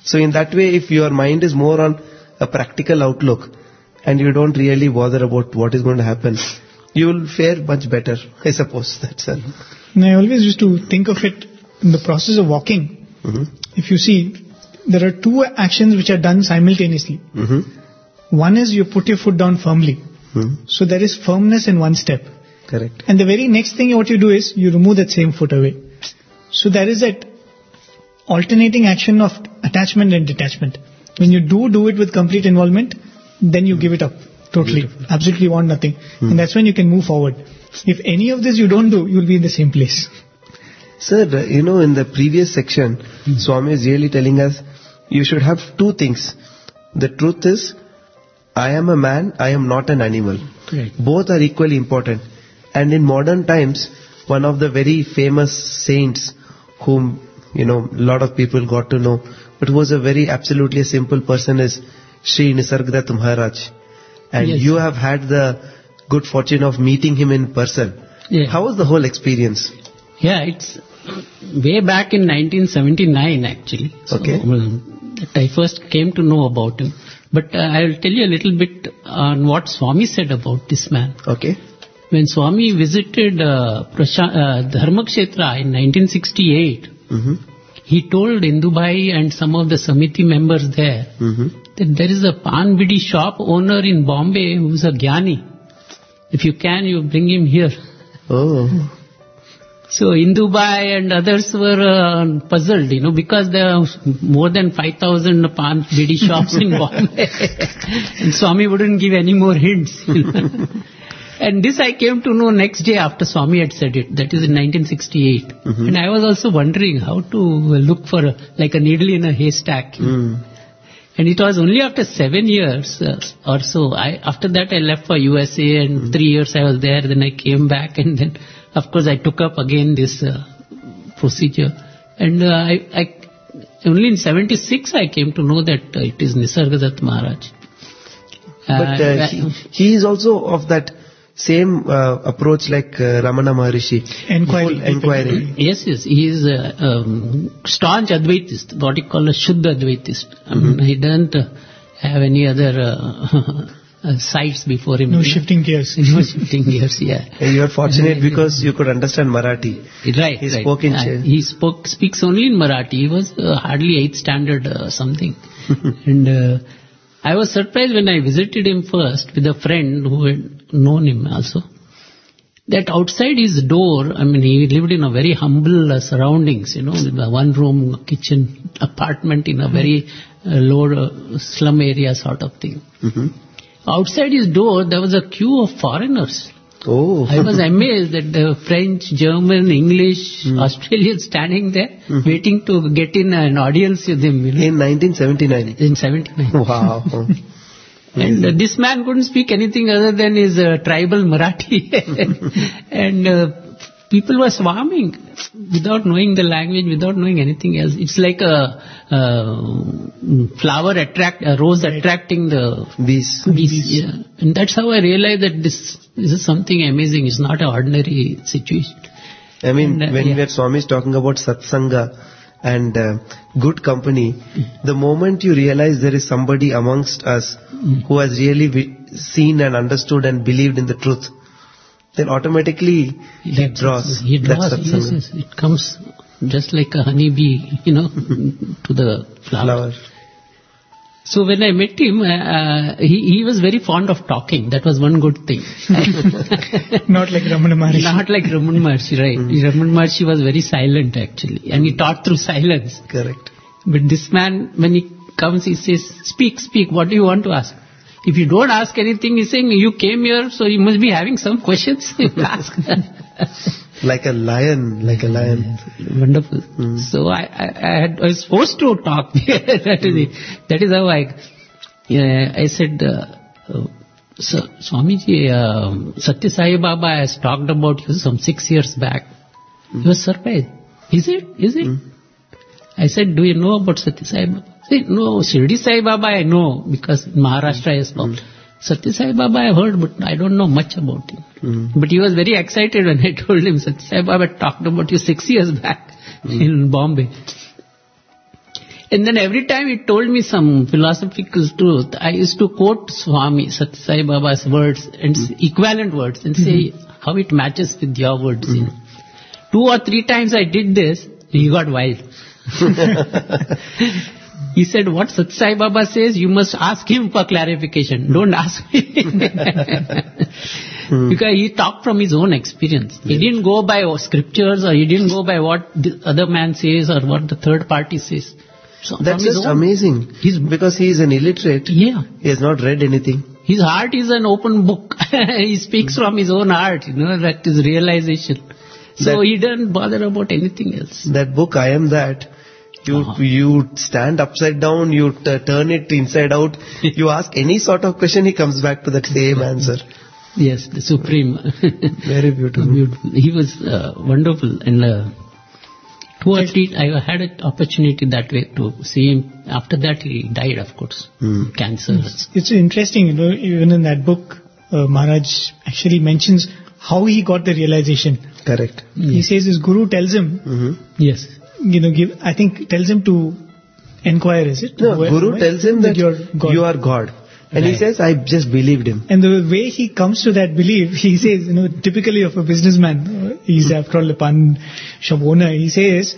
So in that way, if your mind is more on a practical outlook and you don't really bother about what is going to happen, you will fare much better, I suppose. That's all. And I always used to think of it in the process of walking. Mm-hmm. If you see, there are two actions which are done simultaneously. Mm-hmm. One is you put your foot down firmly. Mm-hmm. So there is firmness in one step. Correct. And the very next thing what you do is you remove that same foot away. So there is that alternating action of attachment and detachment. When you do do it with complete involvement, then you give it up totally. Beautiful. Absolutely want nothing. Hmm. And that's when you can move forward. If any of this you don't do, you'll be in the same place. Sir, you know, in the previous section, hmm. Swami is really telling us you should have two things. The truth is, I am a man, I am not an animal. Right. Both are equally important. And in modern times, one of the very famous saints whom, you know, a lot of people got to know, but who was a very absolutely simple person is Sri Nisargadatta Maharaj. And yes. you have had the good fortune of meeting him in person. Yeah. How was the whole experience? Yeah, it's way back in nineteen seventy-nine actually. So, okay. Well, that I first came to know about him. But uh, I will tell you a little bit on what Swami said about this man. Okay. When Swami visited uh, Prasha- uh, Dharmakshetra in nineteen sixty-eight, mm-hmm. he told Indubai and some of the Samiti members there mm-hmm. that there is a Pan Bidi shop owner in Bombay who is a Jnani. If you can, you bring him here. Oh. So Indubai and others were uh, puzzled, you know, because there are more than five thousand Pan Bidi shops in Bombay. And Swami wouldn't give any more hints. You know? And this I came to know next day after Swami had said it. That is in nineteen sixty-eight. Mm-hmm. And I was also wondering how to look for a, like a needle in a haystack. Mm. And it was only after seven years uh, or so. I, after that I left for U S A and mm. three years I was there. Then I came back and then of course I took up again this uh, procedure. And uh, I, I only in seventy-six I came to know that uh, it is Nisargadatta Maharaj. But uh, he, he is also of that same uh, approach like uh, Ramana Maharishi. Enquiry. Enquiry. Yes, yes. He is a um, staunch Advaitist, what he call a Shuddha Advaitist. I mean, Mm-hmm. he doesn't uh, have any other uh, uh, sights before him. No shifting gears. No shifting gears, yeah. And you are fortunate because you could understand Marathi. Right, He right. spoke in Uh, Ch- he spoke, speaks only in Marathi. He was uh, hardly eighth standard uh, something. And uh, I was surprised when I visited him first with a friend who had known him also. That outside his door, I mean, he lived in a very humble uh, surroundings, you know, with a one-room kitchen apartment in a very uh, low uh, slum area sort of thing. Mm-hmm. Outside his door, there was a queue of foreigners. Oh. I was amazed that the French, German, English, mm. Australians standing there, mm-hmm. waiting to get in an audience with him. You know? In nineteen seventy-nine. In seventy-nine. Wow. And uh, this man couldn't speak anything other than his uh, tribal Marathi. And uh, people were swarming without knowing the language, without knowing anything else. It's like a, a flower attract, a rose attracting the bees. bees. Yeah. And that's how I realized that this, this is something amazing. It's not an ordinary situation. I mean, and, uh, when yeah. we had Swami is talking about satsanga and uh, good company, mm. the moment you realize there is somebody amongst us mm. who has really be seen and understood and believed in the truth, then automatically he That's draws. He draws, that yes, yes. It comes just like a honeybee, you know, to the flower. flower. So when I met him, uh, he, he was very fond of talking. That was one good thing. Not like Ramana Maharishi. Not like Ramana Maharishi, right. Mm. Ramana Maharishi was very silent actually. And he taught through silence. Correct. But this man, when he comes, he says, speak, speak, what do you want to ask? If you don't ask anything, he's saying, you came here, so you must be having some questions. Ask. Like a lion, like a lion. Wonderful. Mm. So I, I, I, had, I was forced to talk. that is mm. it. That is how I, uh, I said, uh, uh, so, Swamiji, uh, Satya Sai Baba has talked about you some six years back. Mm. He was surprised. Is it? Is it? Mm. I said, do you know about Satya Sai Baba? He said, no, Shirdi Sai Baba I know because Maharashtra is known. Mm. Satya Sai Baba I heard, but I don't know much about him. Mm. But he was very excited when I told him Satya Sai Baba talked about you six years back mm. in Bombay. And then every time he told me some philosophical truth, I used to quote Swami Sathya Sai Baba's words and mm. equivalent words and say how it matches with your words. Mm. You know. Two or three times I did this, he got wild. He said, what Sathya Sai Baba says, you must ask him for clarification. Don't ask me. mm. Because he talked from his own experience. He yes. didn't go by scriptures, or he didn't go by what the other man says or what the third party says. So that's just own, amazing. His, because he is an illiterate. Yeah. He has not read anything. His heart is an open book. He speaks from his own heart, you know, that is realization. So that, he doesn't bother about anything else. That book, I Am That, you uh-huh. you stand upside down, you t- turn it inside out, you ask any sort of question, he comes back to the same answer. Yes, the Supreme. Very beautiful. beautiful. He was uh, wonderful. And uh, two or three, I had an opportunity that way to see him. After that, he died, of course. Mm. Cancer. It's, it's interesting, you know, even in that book, uh, Maharaj actually mentions how he got the realization. Correct. He yes. says his guru tells him, mm-hmm. yes, you know, give, I think tells him to inquire, is it? No, Where, guru where, tells him that, that God. you are God. And right. he says, I just believed him. And the way he comes to that belief, he says, you know, typically of a businessman, he's after all a pan shop owner, he says,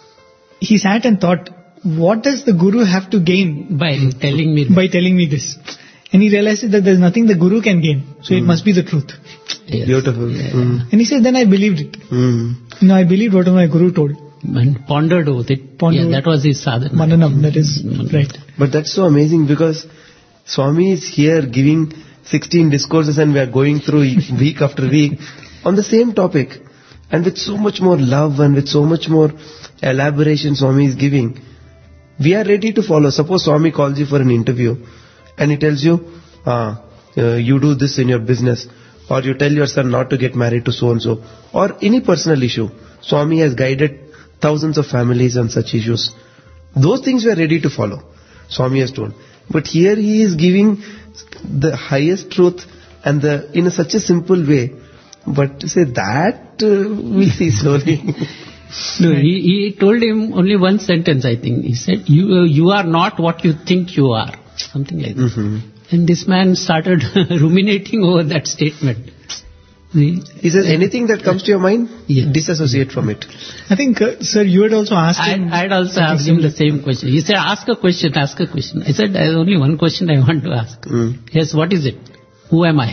he sat and thought, what does the guru have to gain by telling me by telling me this? And he realizes that there's nothing the guru can gain, so mm. it must be the truth. Yes. Beautiful. Yeah. Mm. And he says, then I believed it. Mm. You know, I believed what my guru told. And pondered over it. Pondered. Yeah, that was his sadhana. Mananam, that is right. But that's so amazing because Swami is here giving sixteen discourses and we are going through week after week on the same topic. And with so much more love and with so much more elaboration Swami is giving. We are ready to follow. Suppose Swami calls you for an interview and he tells you, ah, uh, you do this in your business, or you tell your son not to get married to so-and-so, or any personal issue. Swami has guided thousands of families on such issues. Those things we are ready to follow. Swami has told. But here he is giving the highest truth and the in a, such a simple way. But to say that, uh, we'll see slowly. No, he, he told him only one sentence, I think. He said, you uh, you are not what you think you are. Something like that. Mm-hmm. And this man started ruminating over that statement. He says, anything that comes to your mind, yeah. disassociate from it. I think, uh, sir, you had also asked I, him... I had also asked him the same question. He said, ask a question, ask a question. I said, there's only one question I want to ask. Mm. Yes, what is it? Who am I?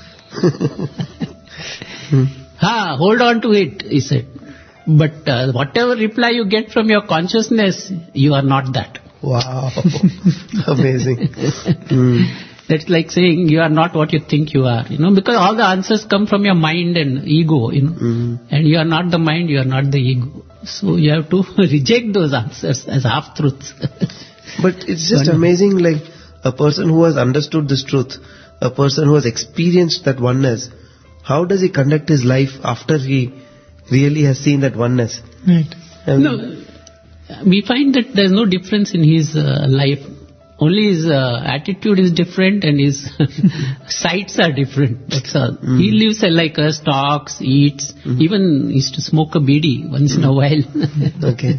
mm. Ha, hold on to it, he said. But uh, whatever reply you get from your consciousness, you are not that. Wow. Amazing. mm. That's like saying you are not what you think you are, you know, because all the answers come from your mind and ego, you know, mm. and you are not the mind, you are not the ego. So you have to reject those answers as half-truths. But it's just amazing, like a person who has understood this truth, a person who has experienced that oneness, how does he conduct his life after he really has seen that oneness? Right. And no, we find that there's no difference in his uh, life. Only his uh, attitude is different and his sights are different. That's all. Mm. He lives uh, like us, talks, eats, mm. even used to smoke a bidi once mm. in a while. Okay.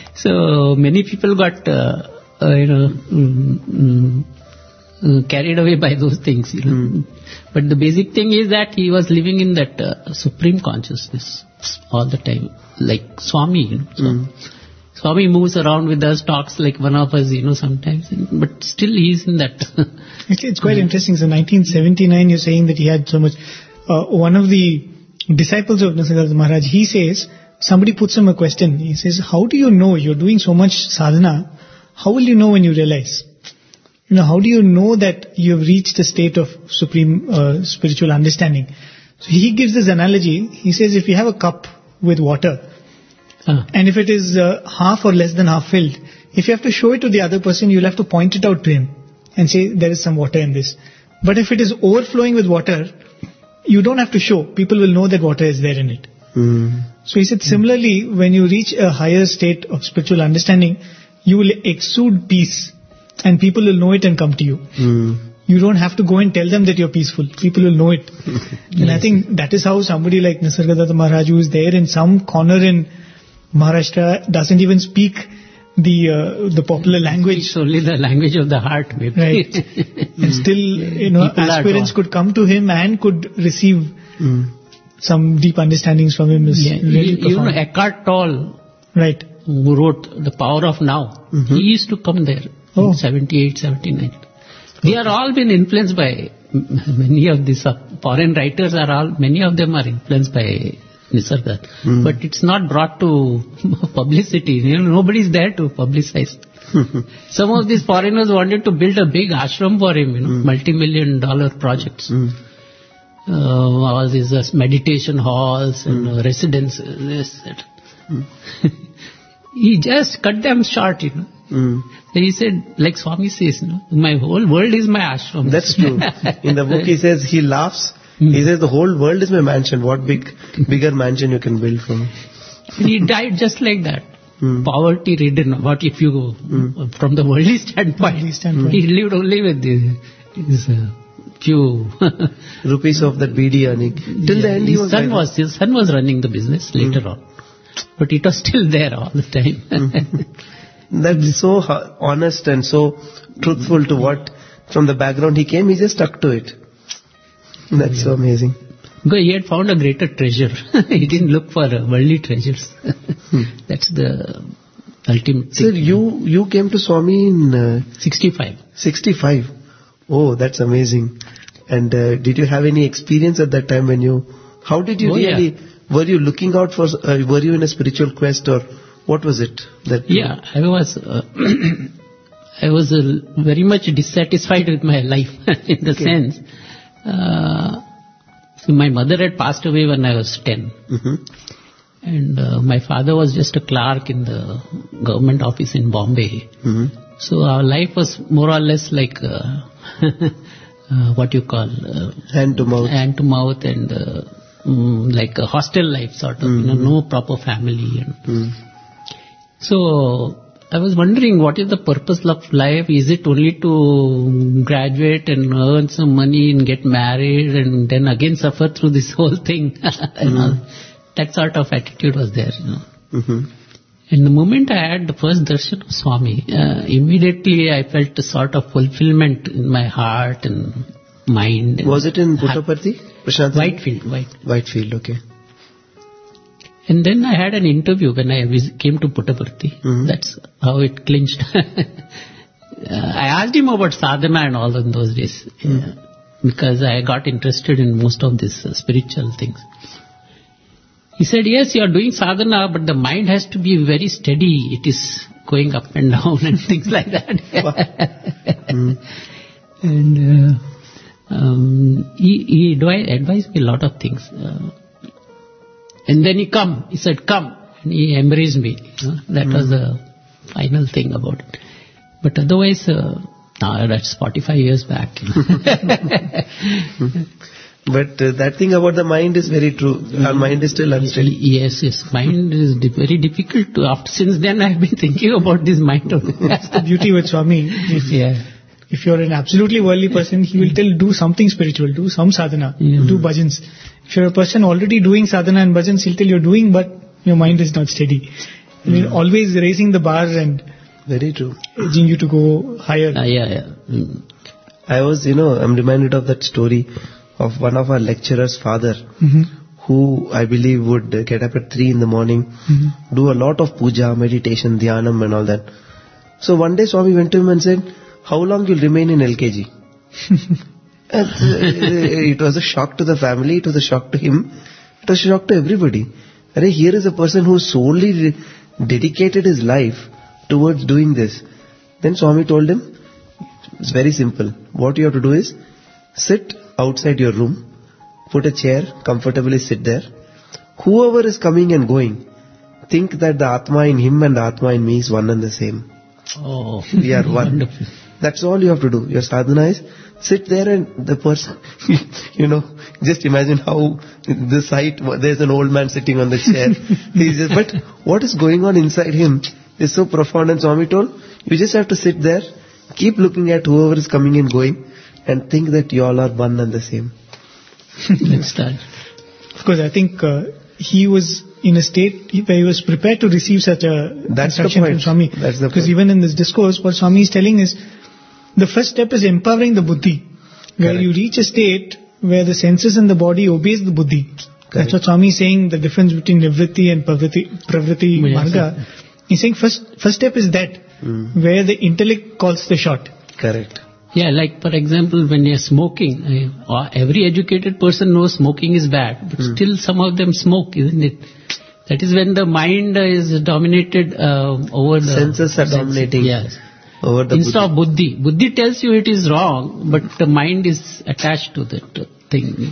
So many people got, uh, uh, you know, mm, mm, uh, carried away by those things. You know. Mm. But the basic thing is that he was living in that uh, supreme consciousness all the time, like Swami. You know. So, mm. Swami moves around with us, talks like one of us, you know, sometimes, but still he's in that. Actually, it's quite mm-hmm. interesting. So nineteen seventy-nine, you're saying that he had so much. Uh, one of the disciples of Nisargadatta Maharaj, he says, somebody puts him a question. He says, how do you know you're doing so much sadhana? How will you know when you realize? You know, how do you know that you have reached a state of supreme uh, spiritual understanding? So he gives this analogy. He says, if you have a cup with water, Uh. and if it is uh, half or less than half filled, if you have to show it to the other person, you'll have to point it out to him and say, there is some water in this. But if it is overflowing with water, you don't have to show. People will know that water is there in it. Mm. So he said, similarly, when you reach a higher state of spiritual understanding, you will exude peace and people will know it and come to you. Mm. You don't have to go and tell them that you're peaceful. People will know it. Yes. And I think that is how somebody like Nisargadatta Maharaj, who is there in some corner in Maharashtra, doesn't even speak the uh, the popular language. It's only the language of the heart, maybe. Right. And still, you know, People are aspirants drawn. could come to him and could receive Mm. some deep understandings from him. Is Yeah, really you, you know, profound. Eckhart Tolle, Right. who wrote The Power of Now, Mhm. he used to come there Oh. in seventy-eight, seventy-nine. We are all been influenced by m- many of these uh, foreign writers are all, many of them are influenced by Nisarga. Mm. But it's not brought to publicity. You know, nobody is there to publicize. Some of these foreigners wanted to build a big ashram for him, you know, Mm. multi-million dollar projects. Mm. Uh, all these uh, meditation halls and Mm. uh, residences. This, that. Mm. He just cut them short, you know. Mm. He said, like Swami says, you know, my whole world is my ashram. That's true. In the book he says, he laughs. Mm. He says the whole world is my mansion. What big, bigger mansion you can build from? He died just like that. Mm. Poverty ridden. What if you, Mm. from the worldly standpoint, Worldly standpoint. he lived only with the, his uh, few. Rupees of that B D earning. Till the Yeah, end he his was son like was his son was running the business later on, but it was still there all the time. That's so ho- honest and so truthful to what, from the background he came, he just stuck to it. That's so amazing. Because he had found a greater treasure. He didn't look for uh, worldly treasures. That's the ultimate Sir, thing. you, you came to Swami in uh, sixty-five. sixty-five. Oh, that's amazing. And uh, did you have any experience at that time when you, how did you Oh, yeah. really, were you looking out for, uh, were you in a spiritual quest or what was it? That you- Yeah, I was uh, I was uh, very much dissatisfied with my life in the Okay. sense. Uh, so my mother had passed away when I was ten. Mhm. And uh, my father was just a clerk in the government office in Bombay. Mhm. So our life was more or less like uh, uh, what you call uh, Hand to mouth. hand to mouth and uh, mm, like a hostel life sort of, you know, no proper family. And Mm. so I was wondering, what is the purpose of life? Is it only to graduate and earn some money and get married and then again suffer through this whole thing? And all. That sort of attitude was there, you know. Mhm. And the moment I had the first darshan of Swami, uh, immediately I felt a sort of fulfillment in my heart and mind. And Was it in Puttaparthi? Prashant? Whitefield, White. Whitefield, okay. And then I had an interview when I vis- came to Puttaparthi. Mhm. That's how it clinched. uh, I asked him about sadhana and all in those days. uh, because I got interested in most of these uh, spiritual things. He said, yes, you are doing sadhana, but the mind has to be very steady. It is going up and down and things like that. Mm. And uh, um, he, he advi- advised me a lot of things. Uh, and then he come, he said, come. And he embraced me. You know, that was the final thing about it. But otherwise, uh, now that's forty-five years back. You know. But uh, that thing about the mind is very true. Our mind is still unsteady. Yes, yes. Mind is di- very difficult to. After since then, I've been thinking about this mind. That's the beauty with Swami. If, Yeah. if you're an absolutely worldly person, he will tell do something spiritual, do some sadhana, Yeah. do bhajans. If you're a person already doing sadhana and bhajans, he'll tell you're doing, but your mind is not steady. I mean, always raising the bar and Very true. urging you to go higher. Uh, yeah, yeah. Mm. I was, you know, I'm reminded of that story of one of our lecturers' father, Mhm. who I believe would uh, get up at three in the morning, Mhm. do a lot of puja, meditation, dhyanam and all that. So one day Swami went to him and said, how long you'll remain in L K G? And, uh, it was a shock to the family, it was a shock to him, it was a shock to everybody. Arey, here is a person who solely re- dedicated his life towards doing this. Then Swami told him, it's very simple. What you have to do is, sit outside your room, put a chair, comfortably sit there. Whoever is coming and going, think that the Atma in him and the Atma in me is one and the same. Oh, We are one. wonderful. That's all you have to do. Your sadhana is sit there and the person, you know, just imagine how the sight, there's an old man sitting on the chair. He's just, but what is going on inside him is so profound, and Swami told, you just have to sit there, keep looking at whoever is coming and going and think that you all are one and the same. Let's start. Of course, I think uh, he was in a state where he was prepared to receive such a That's the instruction from point. Swami. That's the because point. even in this discourse, what Swami is telling is, the first step is empowering the buddhi, where Correct. you reach a state where the senses and the body obeys the buddhi. Correct. That's what Swami is saying, the difference between nivritti and pravriti, pravriti Yes, marga. He's saying first, first step is that, Mm. where the intellect calls the shot. Correct. Yeah, like for example, when you're smoking, uh, every educated person knows smoking is bad, but Hmm. still some of them smoke, isn't it? That is when the mind is dominated uh, over the Senses are dominating. Yes. Over the Instead buddhi. of buddhi. Buddhi tells you it is wrong, but the mind is attached to that uh, thing.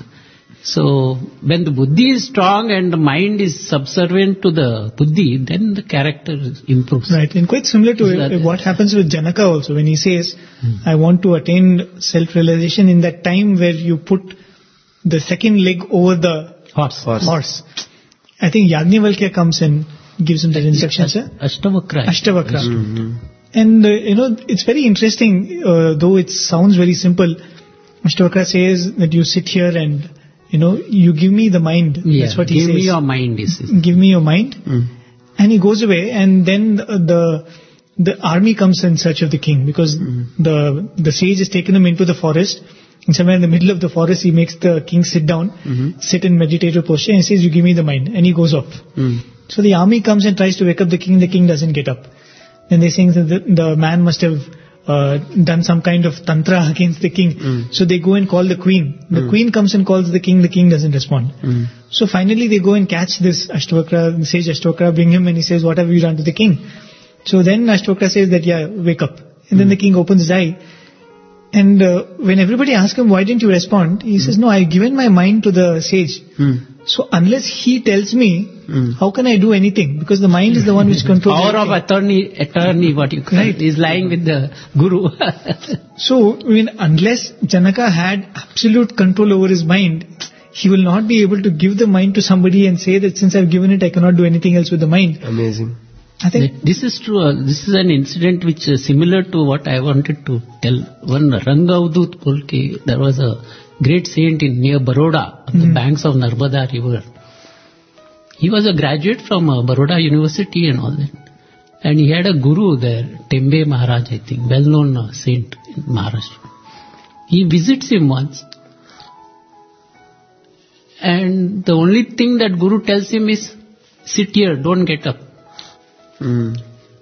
So when the buddhi is strong and the mind is subservient to the buddhi, then the character improves. Right, and quite similar to Is that- uh, what happens with Janaka also, when he says, I want to attain self-realization in that time where you put the second leg over the Horse. Horse. horse. I think Yagnivalkya comes and gives him that instruction, sir. Ashtavakra. Ashtavakra. Mhm. And, uh, you know, it's very interesting, uh, though it sounds very simple. Ashtavakra says that you sit here and, you know, you give me the mind. Yeah, That's what he give says. me your mind. Is is- Give me your mind. Mm. And he goes away, and then the the, the army comes in search of the king, because the the sage has taken him into the forest. And somewhere in the middle of the forest, he makes the king sit down, Mhm. sit in meditative posture, and says, "You give me the mind," and he goes off. Mm. So the army comes and tries to wake up the king. The king doesn't get up. Then they think that the, the man must have uh, done some kind of tantra against the king. Mm. So they go and call the queen. The Mm. queen comes and calls the king. The king doesn't respond. Mm. So finally they go and catch this Ashtavakra, sage Ashtavakra, bring him, and he says, "What have you done to the king?" So then Ashtavakra says that, "Yeah, wake up." And then the king opens his eye. And uh, when everybody asks him, "Why didn't you respond?" He says, "No, I've given my mind to the sage. Mm. So unless he tells me, Mm. how can I do anything? Because the mind is the one which controls Power of everything." attorney, attorney, what you call it, is lying with the guru. So, I mean, unless Janaka had absolute control over his mind, he will not be able to give the mind to somebody and say that since I've given it, I cannot do anything else with the mind. Amazing. I think, This is true. uh, This is an incident which is similar to what I wanted to tell. One Rangaudut Kolke, there was a great saint in near Baroda, on the Mm. banks of Narmada river. He was a graduate from uh, Baroda University and all that. And he had a guru there, Tembe Maharaj, I think, well-known uh, saint in Maharashtra. He visits him once. And the only thing that guru tells him is, sit here, don't get up. Mm.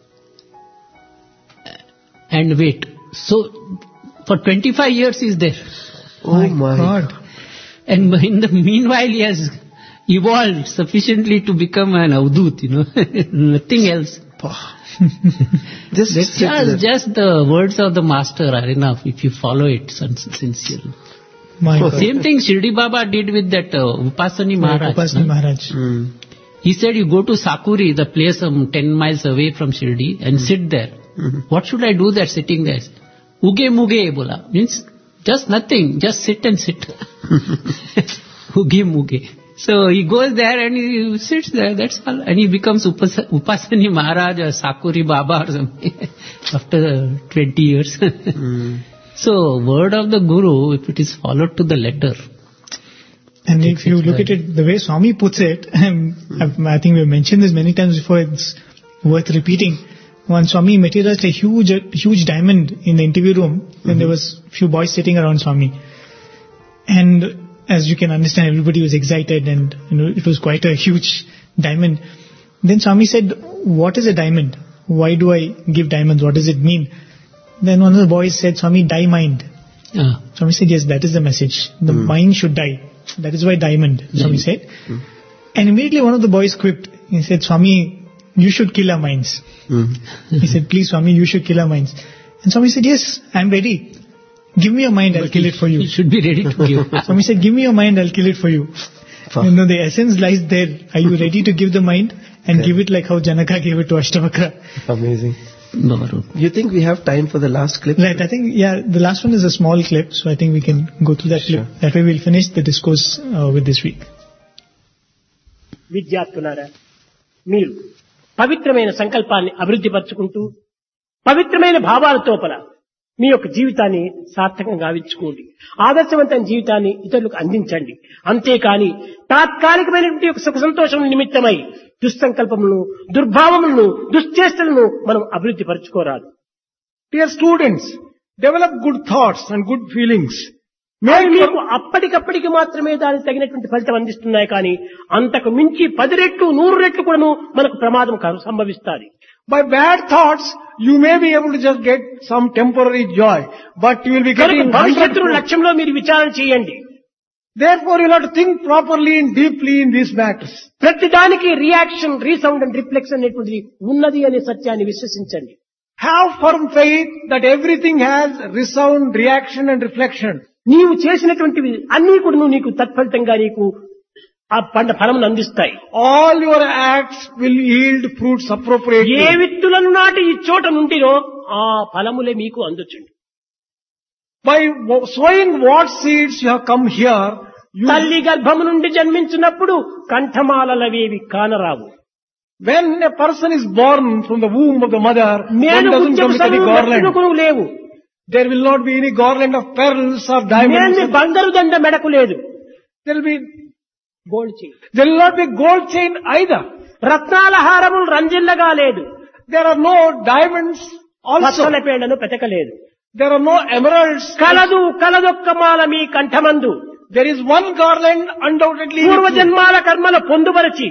And wait. So, for twenty-five years he's there. Oh my. God. And in the meanwhile he has evolved sufficiently to become an avdut, you know, nothing else. Just, That's sit there. just, just the words of the master are enough if you follow it sin- sincerely. My God. Same thing Shirdi Baba did with that uh, Upasani Maharaj. Upasani no? Maharaj. Mm. He said you go to Sakuri, the place um, ten miles away from Shirdi, and sit there. Mhm. What should I do there sitting there? Uge muge bola. Means just nothing, just sit and sit. Uge muge. So he goes there and he sits there, that's all. And he becomes Upas- Upasani Maharaj or Sakuri Baba or something after twenty years. Mm. So word of the Guru, if it is followed to the letter, And Takes if you its look at it, the way Swami puts it, um, I think we've mentioned this many times before, it's worth repeating. When Swami materialized a huge, huge diamond in the interview room, when there was few boys sitting around Swami. And as you can understand, everybody was excited and, you know, it was quite a huge diamond. Then Swami said, "What is a diamond? Why do I give diamonds? What does it mean?" Then one of the boys said, "Swami, die mind." uh, Swami said, "Yes, that is the message. The Hmm. mind should die. That is why diamond," Swami said. And immediately one of the boys quipped. He said, "Swami, you should kill our minds." Mm. He said, "Please, Swami, you should kill our minds." And Swami said, "Yes, I'm ready. Give me your mind, I'll kill it for you." he should be ready to give. Swami said, "Give me your mind, I'll kill it for you." Wow. You know, the essence lies there. Are you ready to give the mind and Okay. give it like how Janaka gave it to Ashtavakra? Amazing. No, You think we have time for the last clip? Right, I think, yeah, the last one is a small clip, so I think we can go through that Sure. clip. That way we'll finish the discourse uh, with this week. విద్యార్థులారా, మీరు పవిత్రమైన సంకల్పాన్ని అభివృద్ధి పరచుకుంటూ పవిత్రమైన భావాల తోపల మీ యొక్క జీవితాన్ని సార్థకంగా గావించుకోండి. ఆదర్శవంతమైన జీవితాన్ని ఇతరులకు అందించండి. అంతేకాని తాత్కాలికమైనటువంటి యొక్క సుఖ సంతోషం నిమిత్తమై దుస్సంకల్పములను, దుర్భావములను, దుశ్చేష్టలను మనం అభివృద్ధి పరచుకోరాదు. Dear students, develop good thoughts and good feelings. మరి మీకు అప్పటికప్పటికి మాత్రమే దానికి తగినటువంటి ఫలితం అందిస్తున్నాయి కానీ అంతకు మించి పది రెట్లు నూరు రెట్లు కూడాను మనకు ప్రమాదం సంభవిస్తుంది. By bad thoughts, you may be able to just get some temporary joy, but you will be getting భవిష్యత్తు లక్ష్యంలో మీరు విచారణ చేయండి. Therefore, you have to think properly and deeply in these matters. ప్రతి దానికి రియాక్షన్, రీసౌండ్ అండ్ రిఫ్లెక్షన్ అనేటువంటిది ఉన్నది అనే సత్యాన్ని విశ్వసించండి. Have firm faith that everything has resound, reaction and reflection. నీవు చేసినటువంటివి అన్ని కూడా నీకు తత్ఫలితంగా నీకు ఆ పంట ఫలమును అందిస్తాయి. All your acts will yield fruits appropriately. ఏ విత్తులను నాటి ఈ చోట నుండినో ఆ ఫలములే మీకు అందుచుండు. By sowing what seeds you have come here, you తల్లి గర్భము నుండి జన్మించినప్పుడు కంఠమాలలవేవి కానరావు. When a person is born from the womb of the mother, one నేను doesn't come with any garland. లేవు. There will not be any garland of pearls or diamonds. నేను బంగారు దండ మెడకు లేదు. There will be gold chain. There will not be gold chain either. రత్నాల హారములు రంజిల్లగా లేదు. There are no diamonds also. పచ్చల పేడను పెతకలేదు. There are no emeralds. కలదు కలదొక్క మాల మీ కంఠమందు. There is one garland undoubtedly. పూర్వజన్మాల కర్మల పొందుపరచి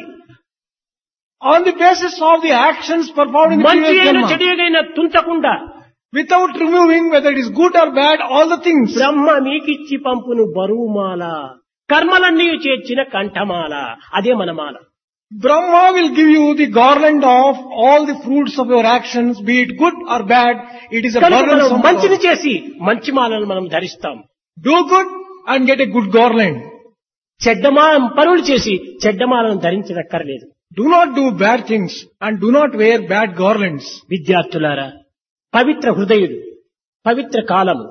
on the basis of the actions performed in the మంచి previous అయిన Janma, చెడుగైన తుంచకుండా without removing whether it is good or bad, all the things. బ్రహ్మ మీకిచ్చి పంపును బరువుమాల, కర్మలన్నీ చేర్చిన కంఠమాల. అదే మనమాల. Brahma will give you the garland of all the fruits of your actions, be it good or bad. It is a burdensome మంచిని garland. చేసి మంచి మాలను మనం ధరిస్తాం. Do good and get a good garland. చెడ్డమా పనులు చేసి చెడ్డమాలను ధరించనక్కర్లేదు. Do not do bad things and do not wear bad garlands. విద్యార్థులారా, పవిత్ర హృదయుడు, పవిత్ర కాలము.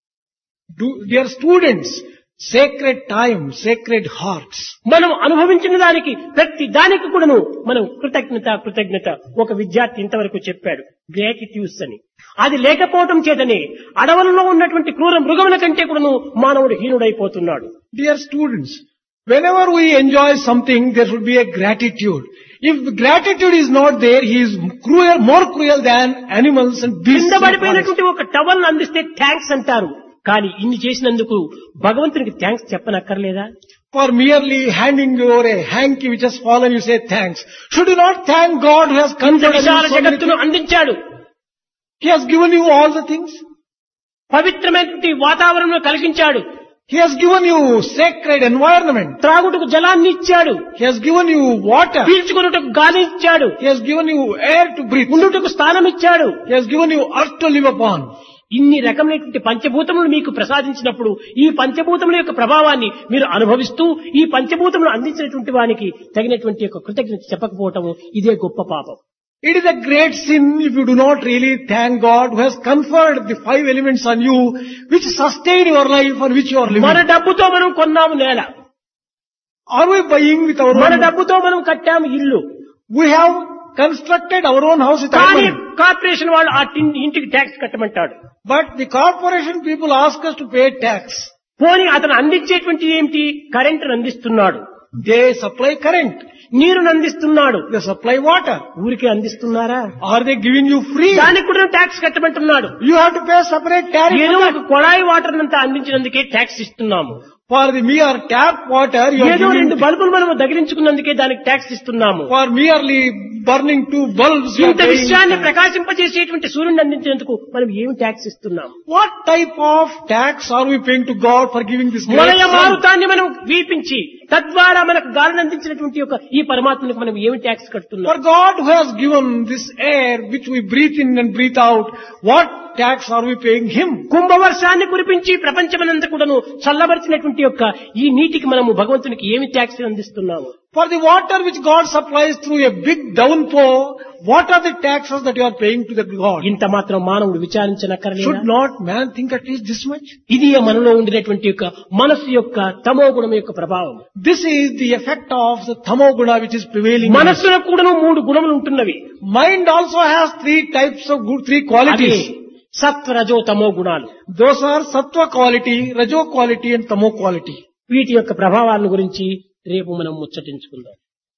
Do, dear students, sacred time, sacred hearts. మనం అనుభవించిన దానికి ప్రతి దానికి కూడాను మనం కృతజ్ఞత కృతజ్ఞత ఒక విద్యార్థి ఇంతవరకు చెప్పాడు, గ్రాటిట్యూడ్స్ అని. అది లేకపోవటం చేతనే అడవులలో ఉన్నటువంటి క్రూర మృగముల కంటే కూడాను మానవుడు హీనుడైపోతున్నాడు. Dear students, whenever we enjoy something, there should be a gratitude. If gratitude is not there, he is cruel, more cruel than animals and beasts. కింద పడిపోయినటువంటి ఒక టవల్ అందిస్తే థ్యాంక్స్ అంటారు. కానీ ఇన్ని చేసినందుకు భగవంతునికి థ్యాంక్స్ చెప్పనక్కర్లేదా? For merely handing you over a hanky which has fallen, you say thanks. Should you not thank God who has conferred you విశాల so many జగత్తును things? అందించాడు. He has given you all the things. పవిత్రమైనటువంటి వాతావరణం కలిగించాడు. He has given you sacred environment. త్రాగుటకు జలాన్ని ఇచ్చాడు. He has given you water. పీల్చుకున్నటకు గాలి ఇచ్చాడు. He has given you air to breathe. ఉండుటకు స్థానం ఇచ్చాడు. He has given you earth to live upon. ఇన్ని రకమైనటువంటి పంచభూతములు మీకు ప్రసాదించినప్పుడు ఈ పంచభూతముల యొక్క ప్రభావాన్ని మీరు అనుభవిస్తూ ఈ పంచభూతములు అందించినటువంటి వానికి తగినటువంటి యొక్క కృతజ్ఞత చెప్పకపోవటము ఇదే గొప్ప పాపం. It is a great sin if you do not really thank God who has conferred the five elements on you which sustain your life and which you are living. మన డబ్బుతో మనం కొన్నాము నేల. Are we buying with our మన own? డబ్బుతో మనం కట్టాము ఇల్లు. We have constructed our own house with our కానీ money. కార్పొరేషన్ వాళ్ళు ఆ టిన్- ఇంటికి ట్యాక్స్ కట్టమంటాడు. But the corporation people ask us to pay tax. పోనీ అతను అందించేటువంటి ఏమిటి? కరెంటును అందిస్తున్నాడు, They supply current. నీరును అందిస్తున్నాడు. They supply water. ఊరికే అందిస్తున్నారా? Are they giving you free? దానికి కూడా ట్యాక్స్ కట్టమంటున్నాడు. You have to pay separate tariff. ఏదో for ఒక that. కొళాయి వాటర్ అంతా అందించినందుకే ట్యాక్స్ ఇస్తున్నాము. For the mere tap water, you are ఏదో రెండు giving. బల్బులు మనం దగిరించుకున్నందుకే దానికి ట్యాక్స్ ఇస్తున్నాము. For merely burning two bulbs, you are ఇంత paying విషయాన్ని tax. ప్రకాశింపజేసేటువంటి సూర్యుని అందించినందుకు మనం ఏమి ట్యాక్స్ ఇస్తున్నాము? What type of tax are we paying to God for giving this great మొలయ sun? మారుతాన్ని మనం వీపించి తద్వారా మనకు గాలిని అందించినటువంటి యొక్క ఈ పరమాత్మనికి మనం ఏమి ట్యాక్స్ కడుతున్నాం? For God who has given this air which we breathe in and breathe out, what tax are we paying Him? కుంభవర్షాన్ని కురిపించి ప్రపంచమనంతా కూడాను చల్లబరిచినటువంటి యొక్క ఈ నీటికి మనము భగవంతునికి ఏమి ట్యాక్స్ అందిస్తున్నాము? For the water which God supplies through a big downpour, what are the taxes that you are paying to the God? ఇంత మాత్రం మానవుడు విచారించనక్కర్లేదా? Should not man think at least this much? ఇది మనలో ఉండినటువంటి యొక్క మనస్సు యొక్క తమో గుణం యొక్క ప్రభావం. This is the effect of the tamoguna which is prevailing. in us. మనస్సులో కూడాను మూడు గుణములు ఉంటున్నవి. Mind also has three types of good, three అవి qualities. సత్వ రజో తమో గుణాలు. Those are sattva quality, rajo quality and tamo quality. వీటి యొక్క ప్రభావాలను గురించి రేపు మనం ముచ్చటించుకుందాం.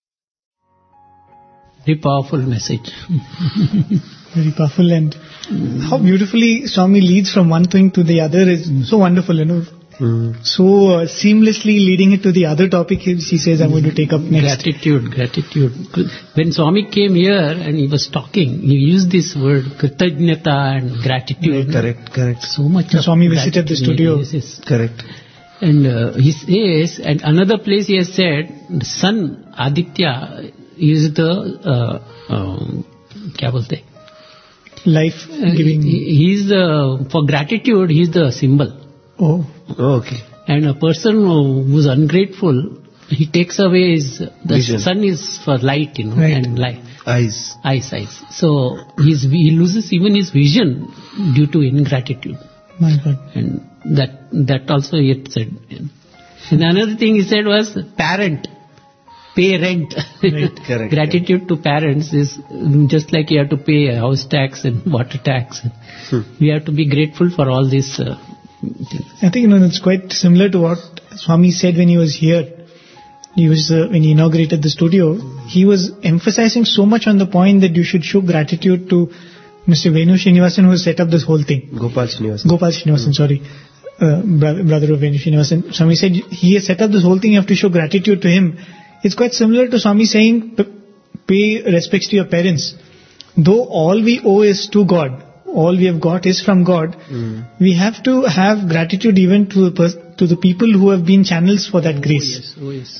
Very powerful message. Very powerful, and how beautifully Swami leads from one thing to the other is so wonderful, you know. Mm. So uh, seamlessly leading it to the other topic he he says I'm going to take up next. Gratitude, gratitude. When Swami came here and he was talking, he used this word, kritajnata and gratitude. Correct, correct. So much The of Swami visited the gratitude. studio. Yes, yes. Correct. And uh, he says, and another place he has said, the sun, Aditya, is the, uh, um, kya bolte? Life Uh, giving. he, he is the, for gratitude, he is the symbol. Oh, Oh, okay. And a person who is ungrateful, he takes away his, the Vision. sun is for light, you know, Right. and light, Eyes. eyes, eyes. So he's, he loses even his vision due to ingratitude. my God. And that, that also he had said. And another thing he said was parent, pay rent. Right, correct, Gratitude to parents is just like you have to pay house tax and water tax. Hmm. We have to be grateful for all these uh, things. I think, you know, it's quite similar to what Swami said when he was here. He was, uh, when he inaugurated the studio, he was emphasizing so much on the point that you should show gratitude to Mister Venu Srinivasan who set up this whole thing. Gopal Srinivasan. Gopal Srinivasan, sorry. Uh, brother, brother of Venu Srinivasan. Swami said he has set up this whole thing, you have to show gratitude to him. It's quite similar to Swami saying, p- pay respects to your parents. Though all we owe is to God, all we have got is from God, Mm. we have to have gratitude even to the, pers- to the people who have been channels for that grace. Oh yes.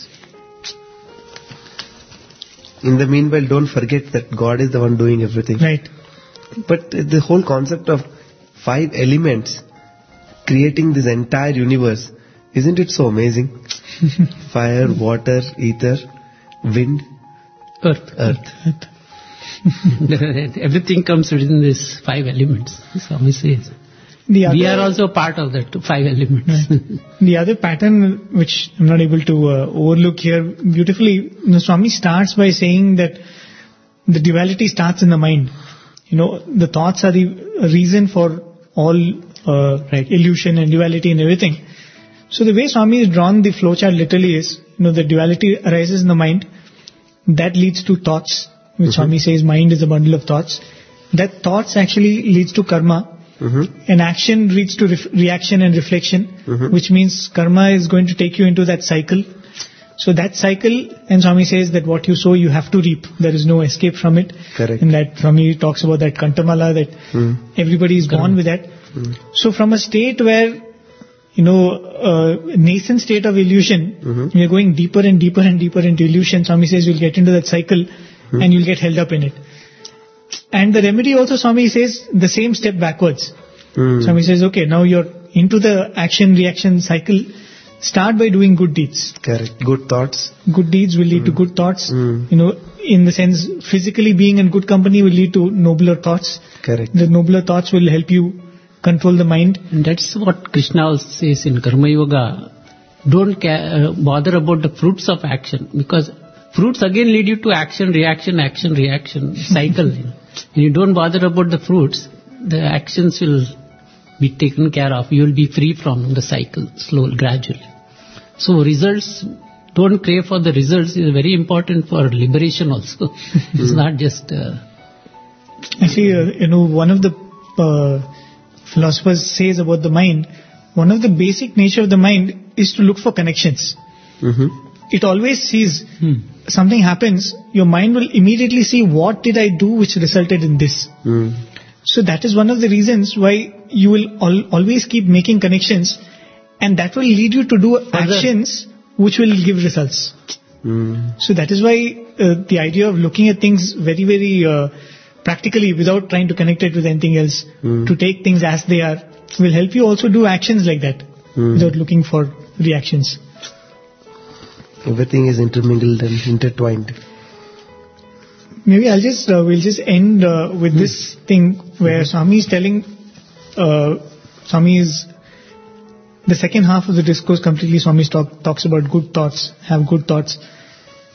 In the meanwhile, don't forget that God is the one doing everything. Right. But the whole concept of five elements creating this entire universe, isn't it so amazing? Fire, water, ether, wind, Earth. earth. Everything comes within these five elements. Swami says. The other, We are also part of that five elements. Right. The other pattern which I'm not able to uh, overlook here beautifully, you know, Swami starts by saying that the duality starts in the mind. You know, the thoughts are the reason for all uh, Right. illusion and duality and everything. So the way Swami has drawn the flowchart literally is, you know, the duality arises in the mind. That leads to thoughts, which Swami says mind is a bundle of thoughts. That thoughts actually leads to karma. Mm-hmm. And action leads to ref- reaction and reflection, Mhm. which means karma is going to take you into that cycle. So that cycle, and Swami says that what you sow, you have to reap. There is no escape from it. Correct. And that Swami talks about that Kantamala, that Mm. everybody is born with that. Mm. So from a state where, you know, uh, nascent state of illusion, Mhm. we are going deeper and deeper and deeper into illusion. Swami says you'll get into that cycle and you'll get held up in it. And the remedy also, Swami says, the same step backwards. Mm. Swami says, okay, now you're into the action-reaction cycle. Start by doing good deeds. Correct. Good thoughts. Good deeds will lead to good thoughts. Mm. You know, in the sense, physically being in good company will lead to nobler thoughts. Correct. The nobler thoughts will help you control the mind. And that's what Krishna also says in Karma Yoga. Don't ca- uh, bother about the fruits of action, because fruits again lead you to action, reaction, action, reaction, cycle. You know. When you don't bother about the fruits, the actions will be taken care of. You will be free from the cycle, slowly, gradually. So results, don't crave for the results is very important for liberation also. It's not just... Uh, Actually, uh, you know, one of the uh, philosophers says about the mind, one of the basic nature of the mind is to look for connections. Mm-hmm. It always sees hmm. something happens, your mind will immediately see what did I do which resulted in this. Mm. So that is one of the reasons why you will al- always keep making connections, and that will lead you to do actions which will give results. Mm. So that is why uh, the idea of looking at things very, very uh, practically without trying to connect it with anything else, Mm. to take things as they are, will help you also do actions like that Mm. without looking for reactions. Everything is intermingled and intertwined. Maybe I'll just, uh, we'll just end uh, with this thing where Swami is telling, uh, Swami is, the second half of the discourse completely Swami talk, talks about good thoughts, have good thoughts.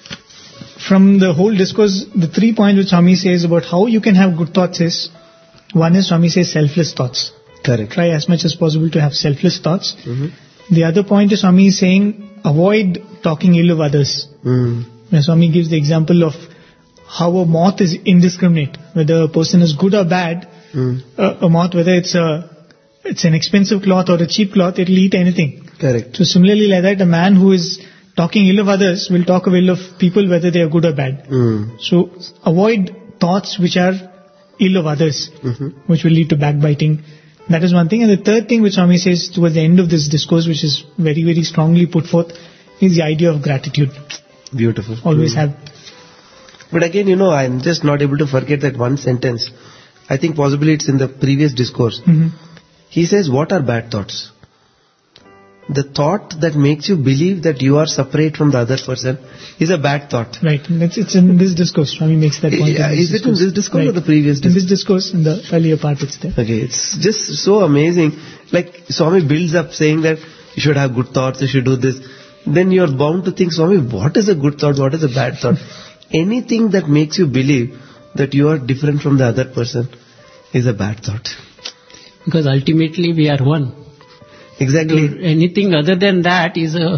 From the whole discourse, the three points which Swami says about how you can have good thoughts is, One is Swami says selfless thoughts. Correct. Try as much as possible to have selfless thoughts. Mm-hmm. The other point is Swami is saying avoid talking ill of others. Mm. Where Swami gives the example of how a moth is indiscriminate, whether a person is good or bad. Mm. A, a moth, whether it's a it's an expensive cloth or a cheap cloth, it will eat anything. Correct. So similarly like that, a man who is talking ill of others will talk ill of people whether they are good or bad. Mm. So avoid thoughts which are ill of others, Mm-hmm. which will lead to backbiting. That is one thing. And the third thing which Swami says towards the end of this discourse, which is very, very strongly put forth, is the idea of gratitude. Beautiful. Always Mm. have. But again, you know, I'm just not able to forget that one sentence. I think possibly it's in the previous discourse. Mhm. He says, what are bad thoughts? The thought that makes you believe that you are separate from the other person is a bad thought. Right. It's, it's in this discourse. Swami makes that point. Yeah, in is it in this discourse or Right. the previous In discourse? this discourse, in the earlier part, it's there. Okay, it's just so amazing. Like Swami builds up saying that you should have good thoughts, you should do this. Then you're bound to think, Swami, what is a good thought, what is a bad thought? Anything that makes you believe that you are different from the other person is a bad thought. Because ultimately we are one. Exactly. Anything other than that is a,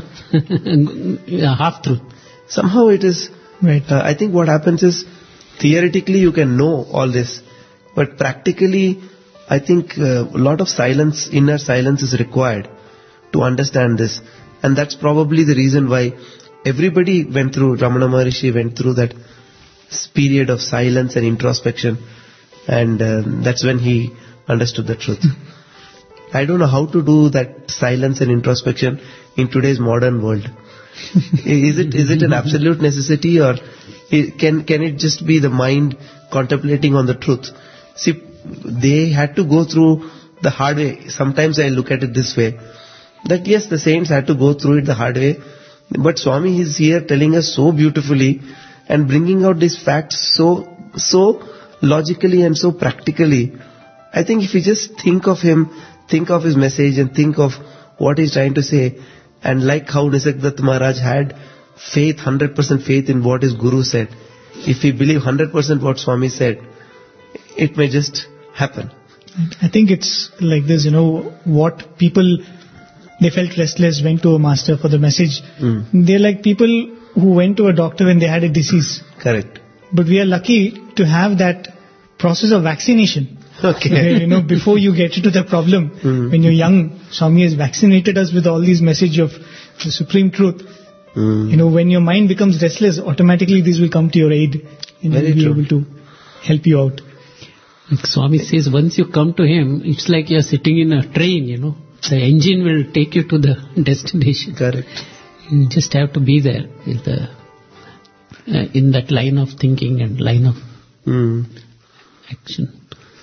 a half-truth. Somehow it is, Right. uh, I think what happens is, theoretically you can know all this, but practically I think uh, a lot of silence, inner silence is required to understand this. And that's probably the reason why everybody went through, Ramana Maharishi went through that period of silence and introspection, and uh, that's when he understood the truth. I don't know how to do that silence and introspection in today's modern world. Is it is it an absolute necessity, or i- can can it just be the mind contemplating on the truth? See, they had to go through the hard way. Sometimes I look at it this way, that yes, the saints had to go through it the hard way, but Swami is here telling us so beautifully and bringing out these facts so so logically and so practically. I think if we just think of him, think of his message and think of what he's trying to say, and like how Nisargadatta Maharaj had faith, one hundred percent faith in what his Guru said, if we believe one hundred percent what Swami said, it may just happen. I think it's like this, you know, what people, they felt restless, went to a master for the message. Mm. They're like people who went to a doctor when they had a disease. Correct. But we are lucky to have that process of vaccination. Okay. Where, you know, before you get into the problem, Mm. when you're young, Swami has vaccinated us with all these message of the supreme truth. Mm. You know, when your mind becomes restless, automatically these will come to your aid and Very will be true. able to help you out. Like Swami says, once you come to him, it's like you're sitting in a train, you know. The engine will take you to the destination. Correct. You just have to be there in, the, uh, in that line of thinking and line of Mm. action.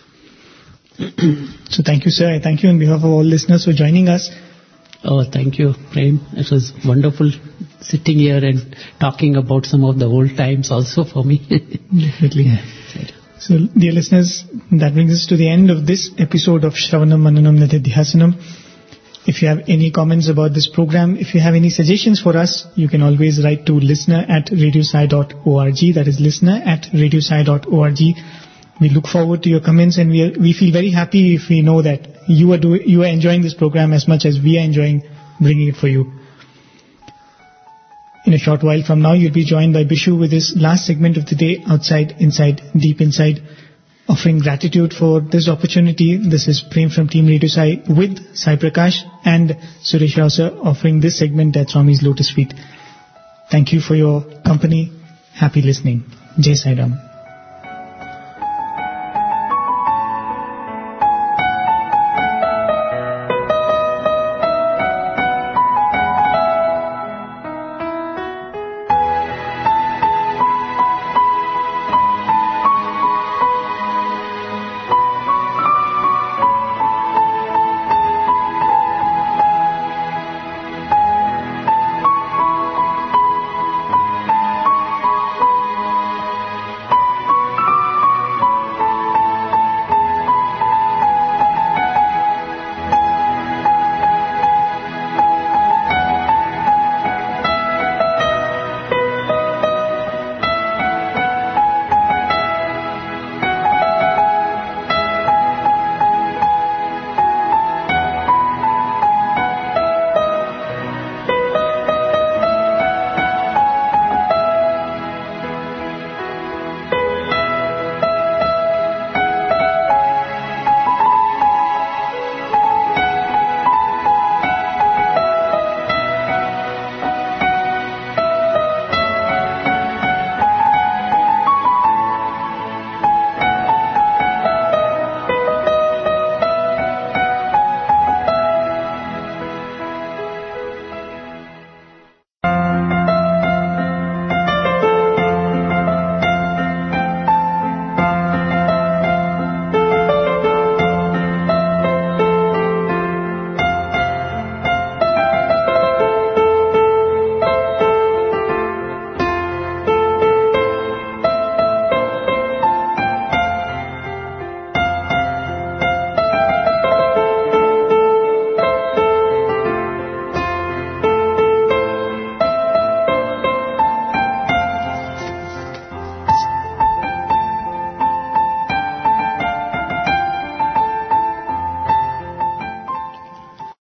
So thank you, sir. I thank you on behalf of all listeners for joining us. Oh, thank you, Prem. It was wonderful sitting here and talking about some of the old times also for me. Definitely. So, dear listeners, that brings us to the end of this episode of Shravanam Mananam Nididhyasanam. If you have any comments about this program, if you have any suggestions for us, you can always write to listener at radiosci dot org. That is listener at radiosci dot org. We look forward to your comments, and we are, we feel very happy if we know that you are do, you are enjoying this program as much as we are enjoying bringing it for you. In a short while from now, you'll be joined by Bishu with his last segment of the day, Outside, Inside, Deep Inside, offering gratitude for this opportunity. This is Prem from Team Radio Sai with Sai Prakash and Suresh Rao sir offering this segment at Swami's Lotus Feet. Thank you for your company. Happy listening. Jai Sai Ram.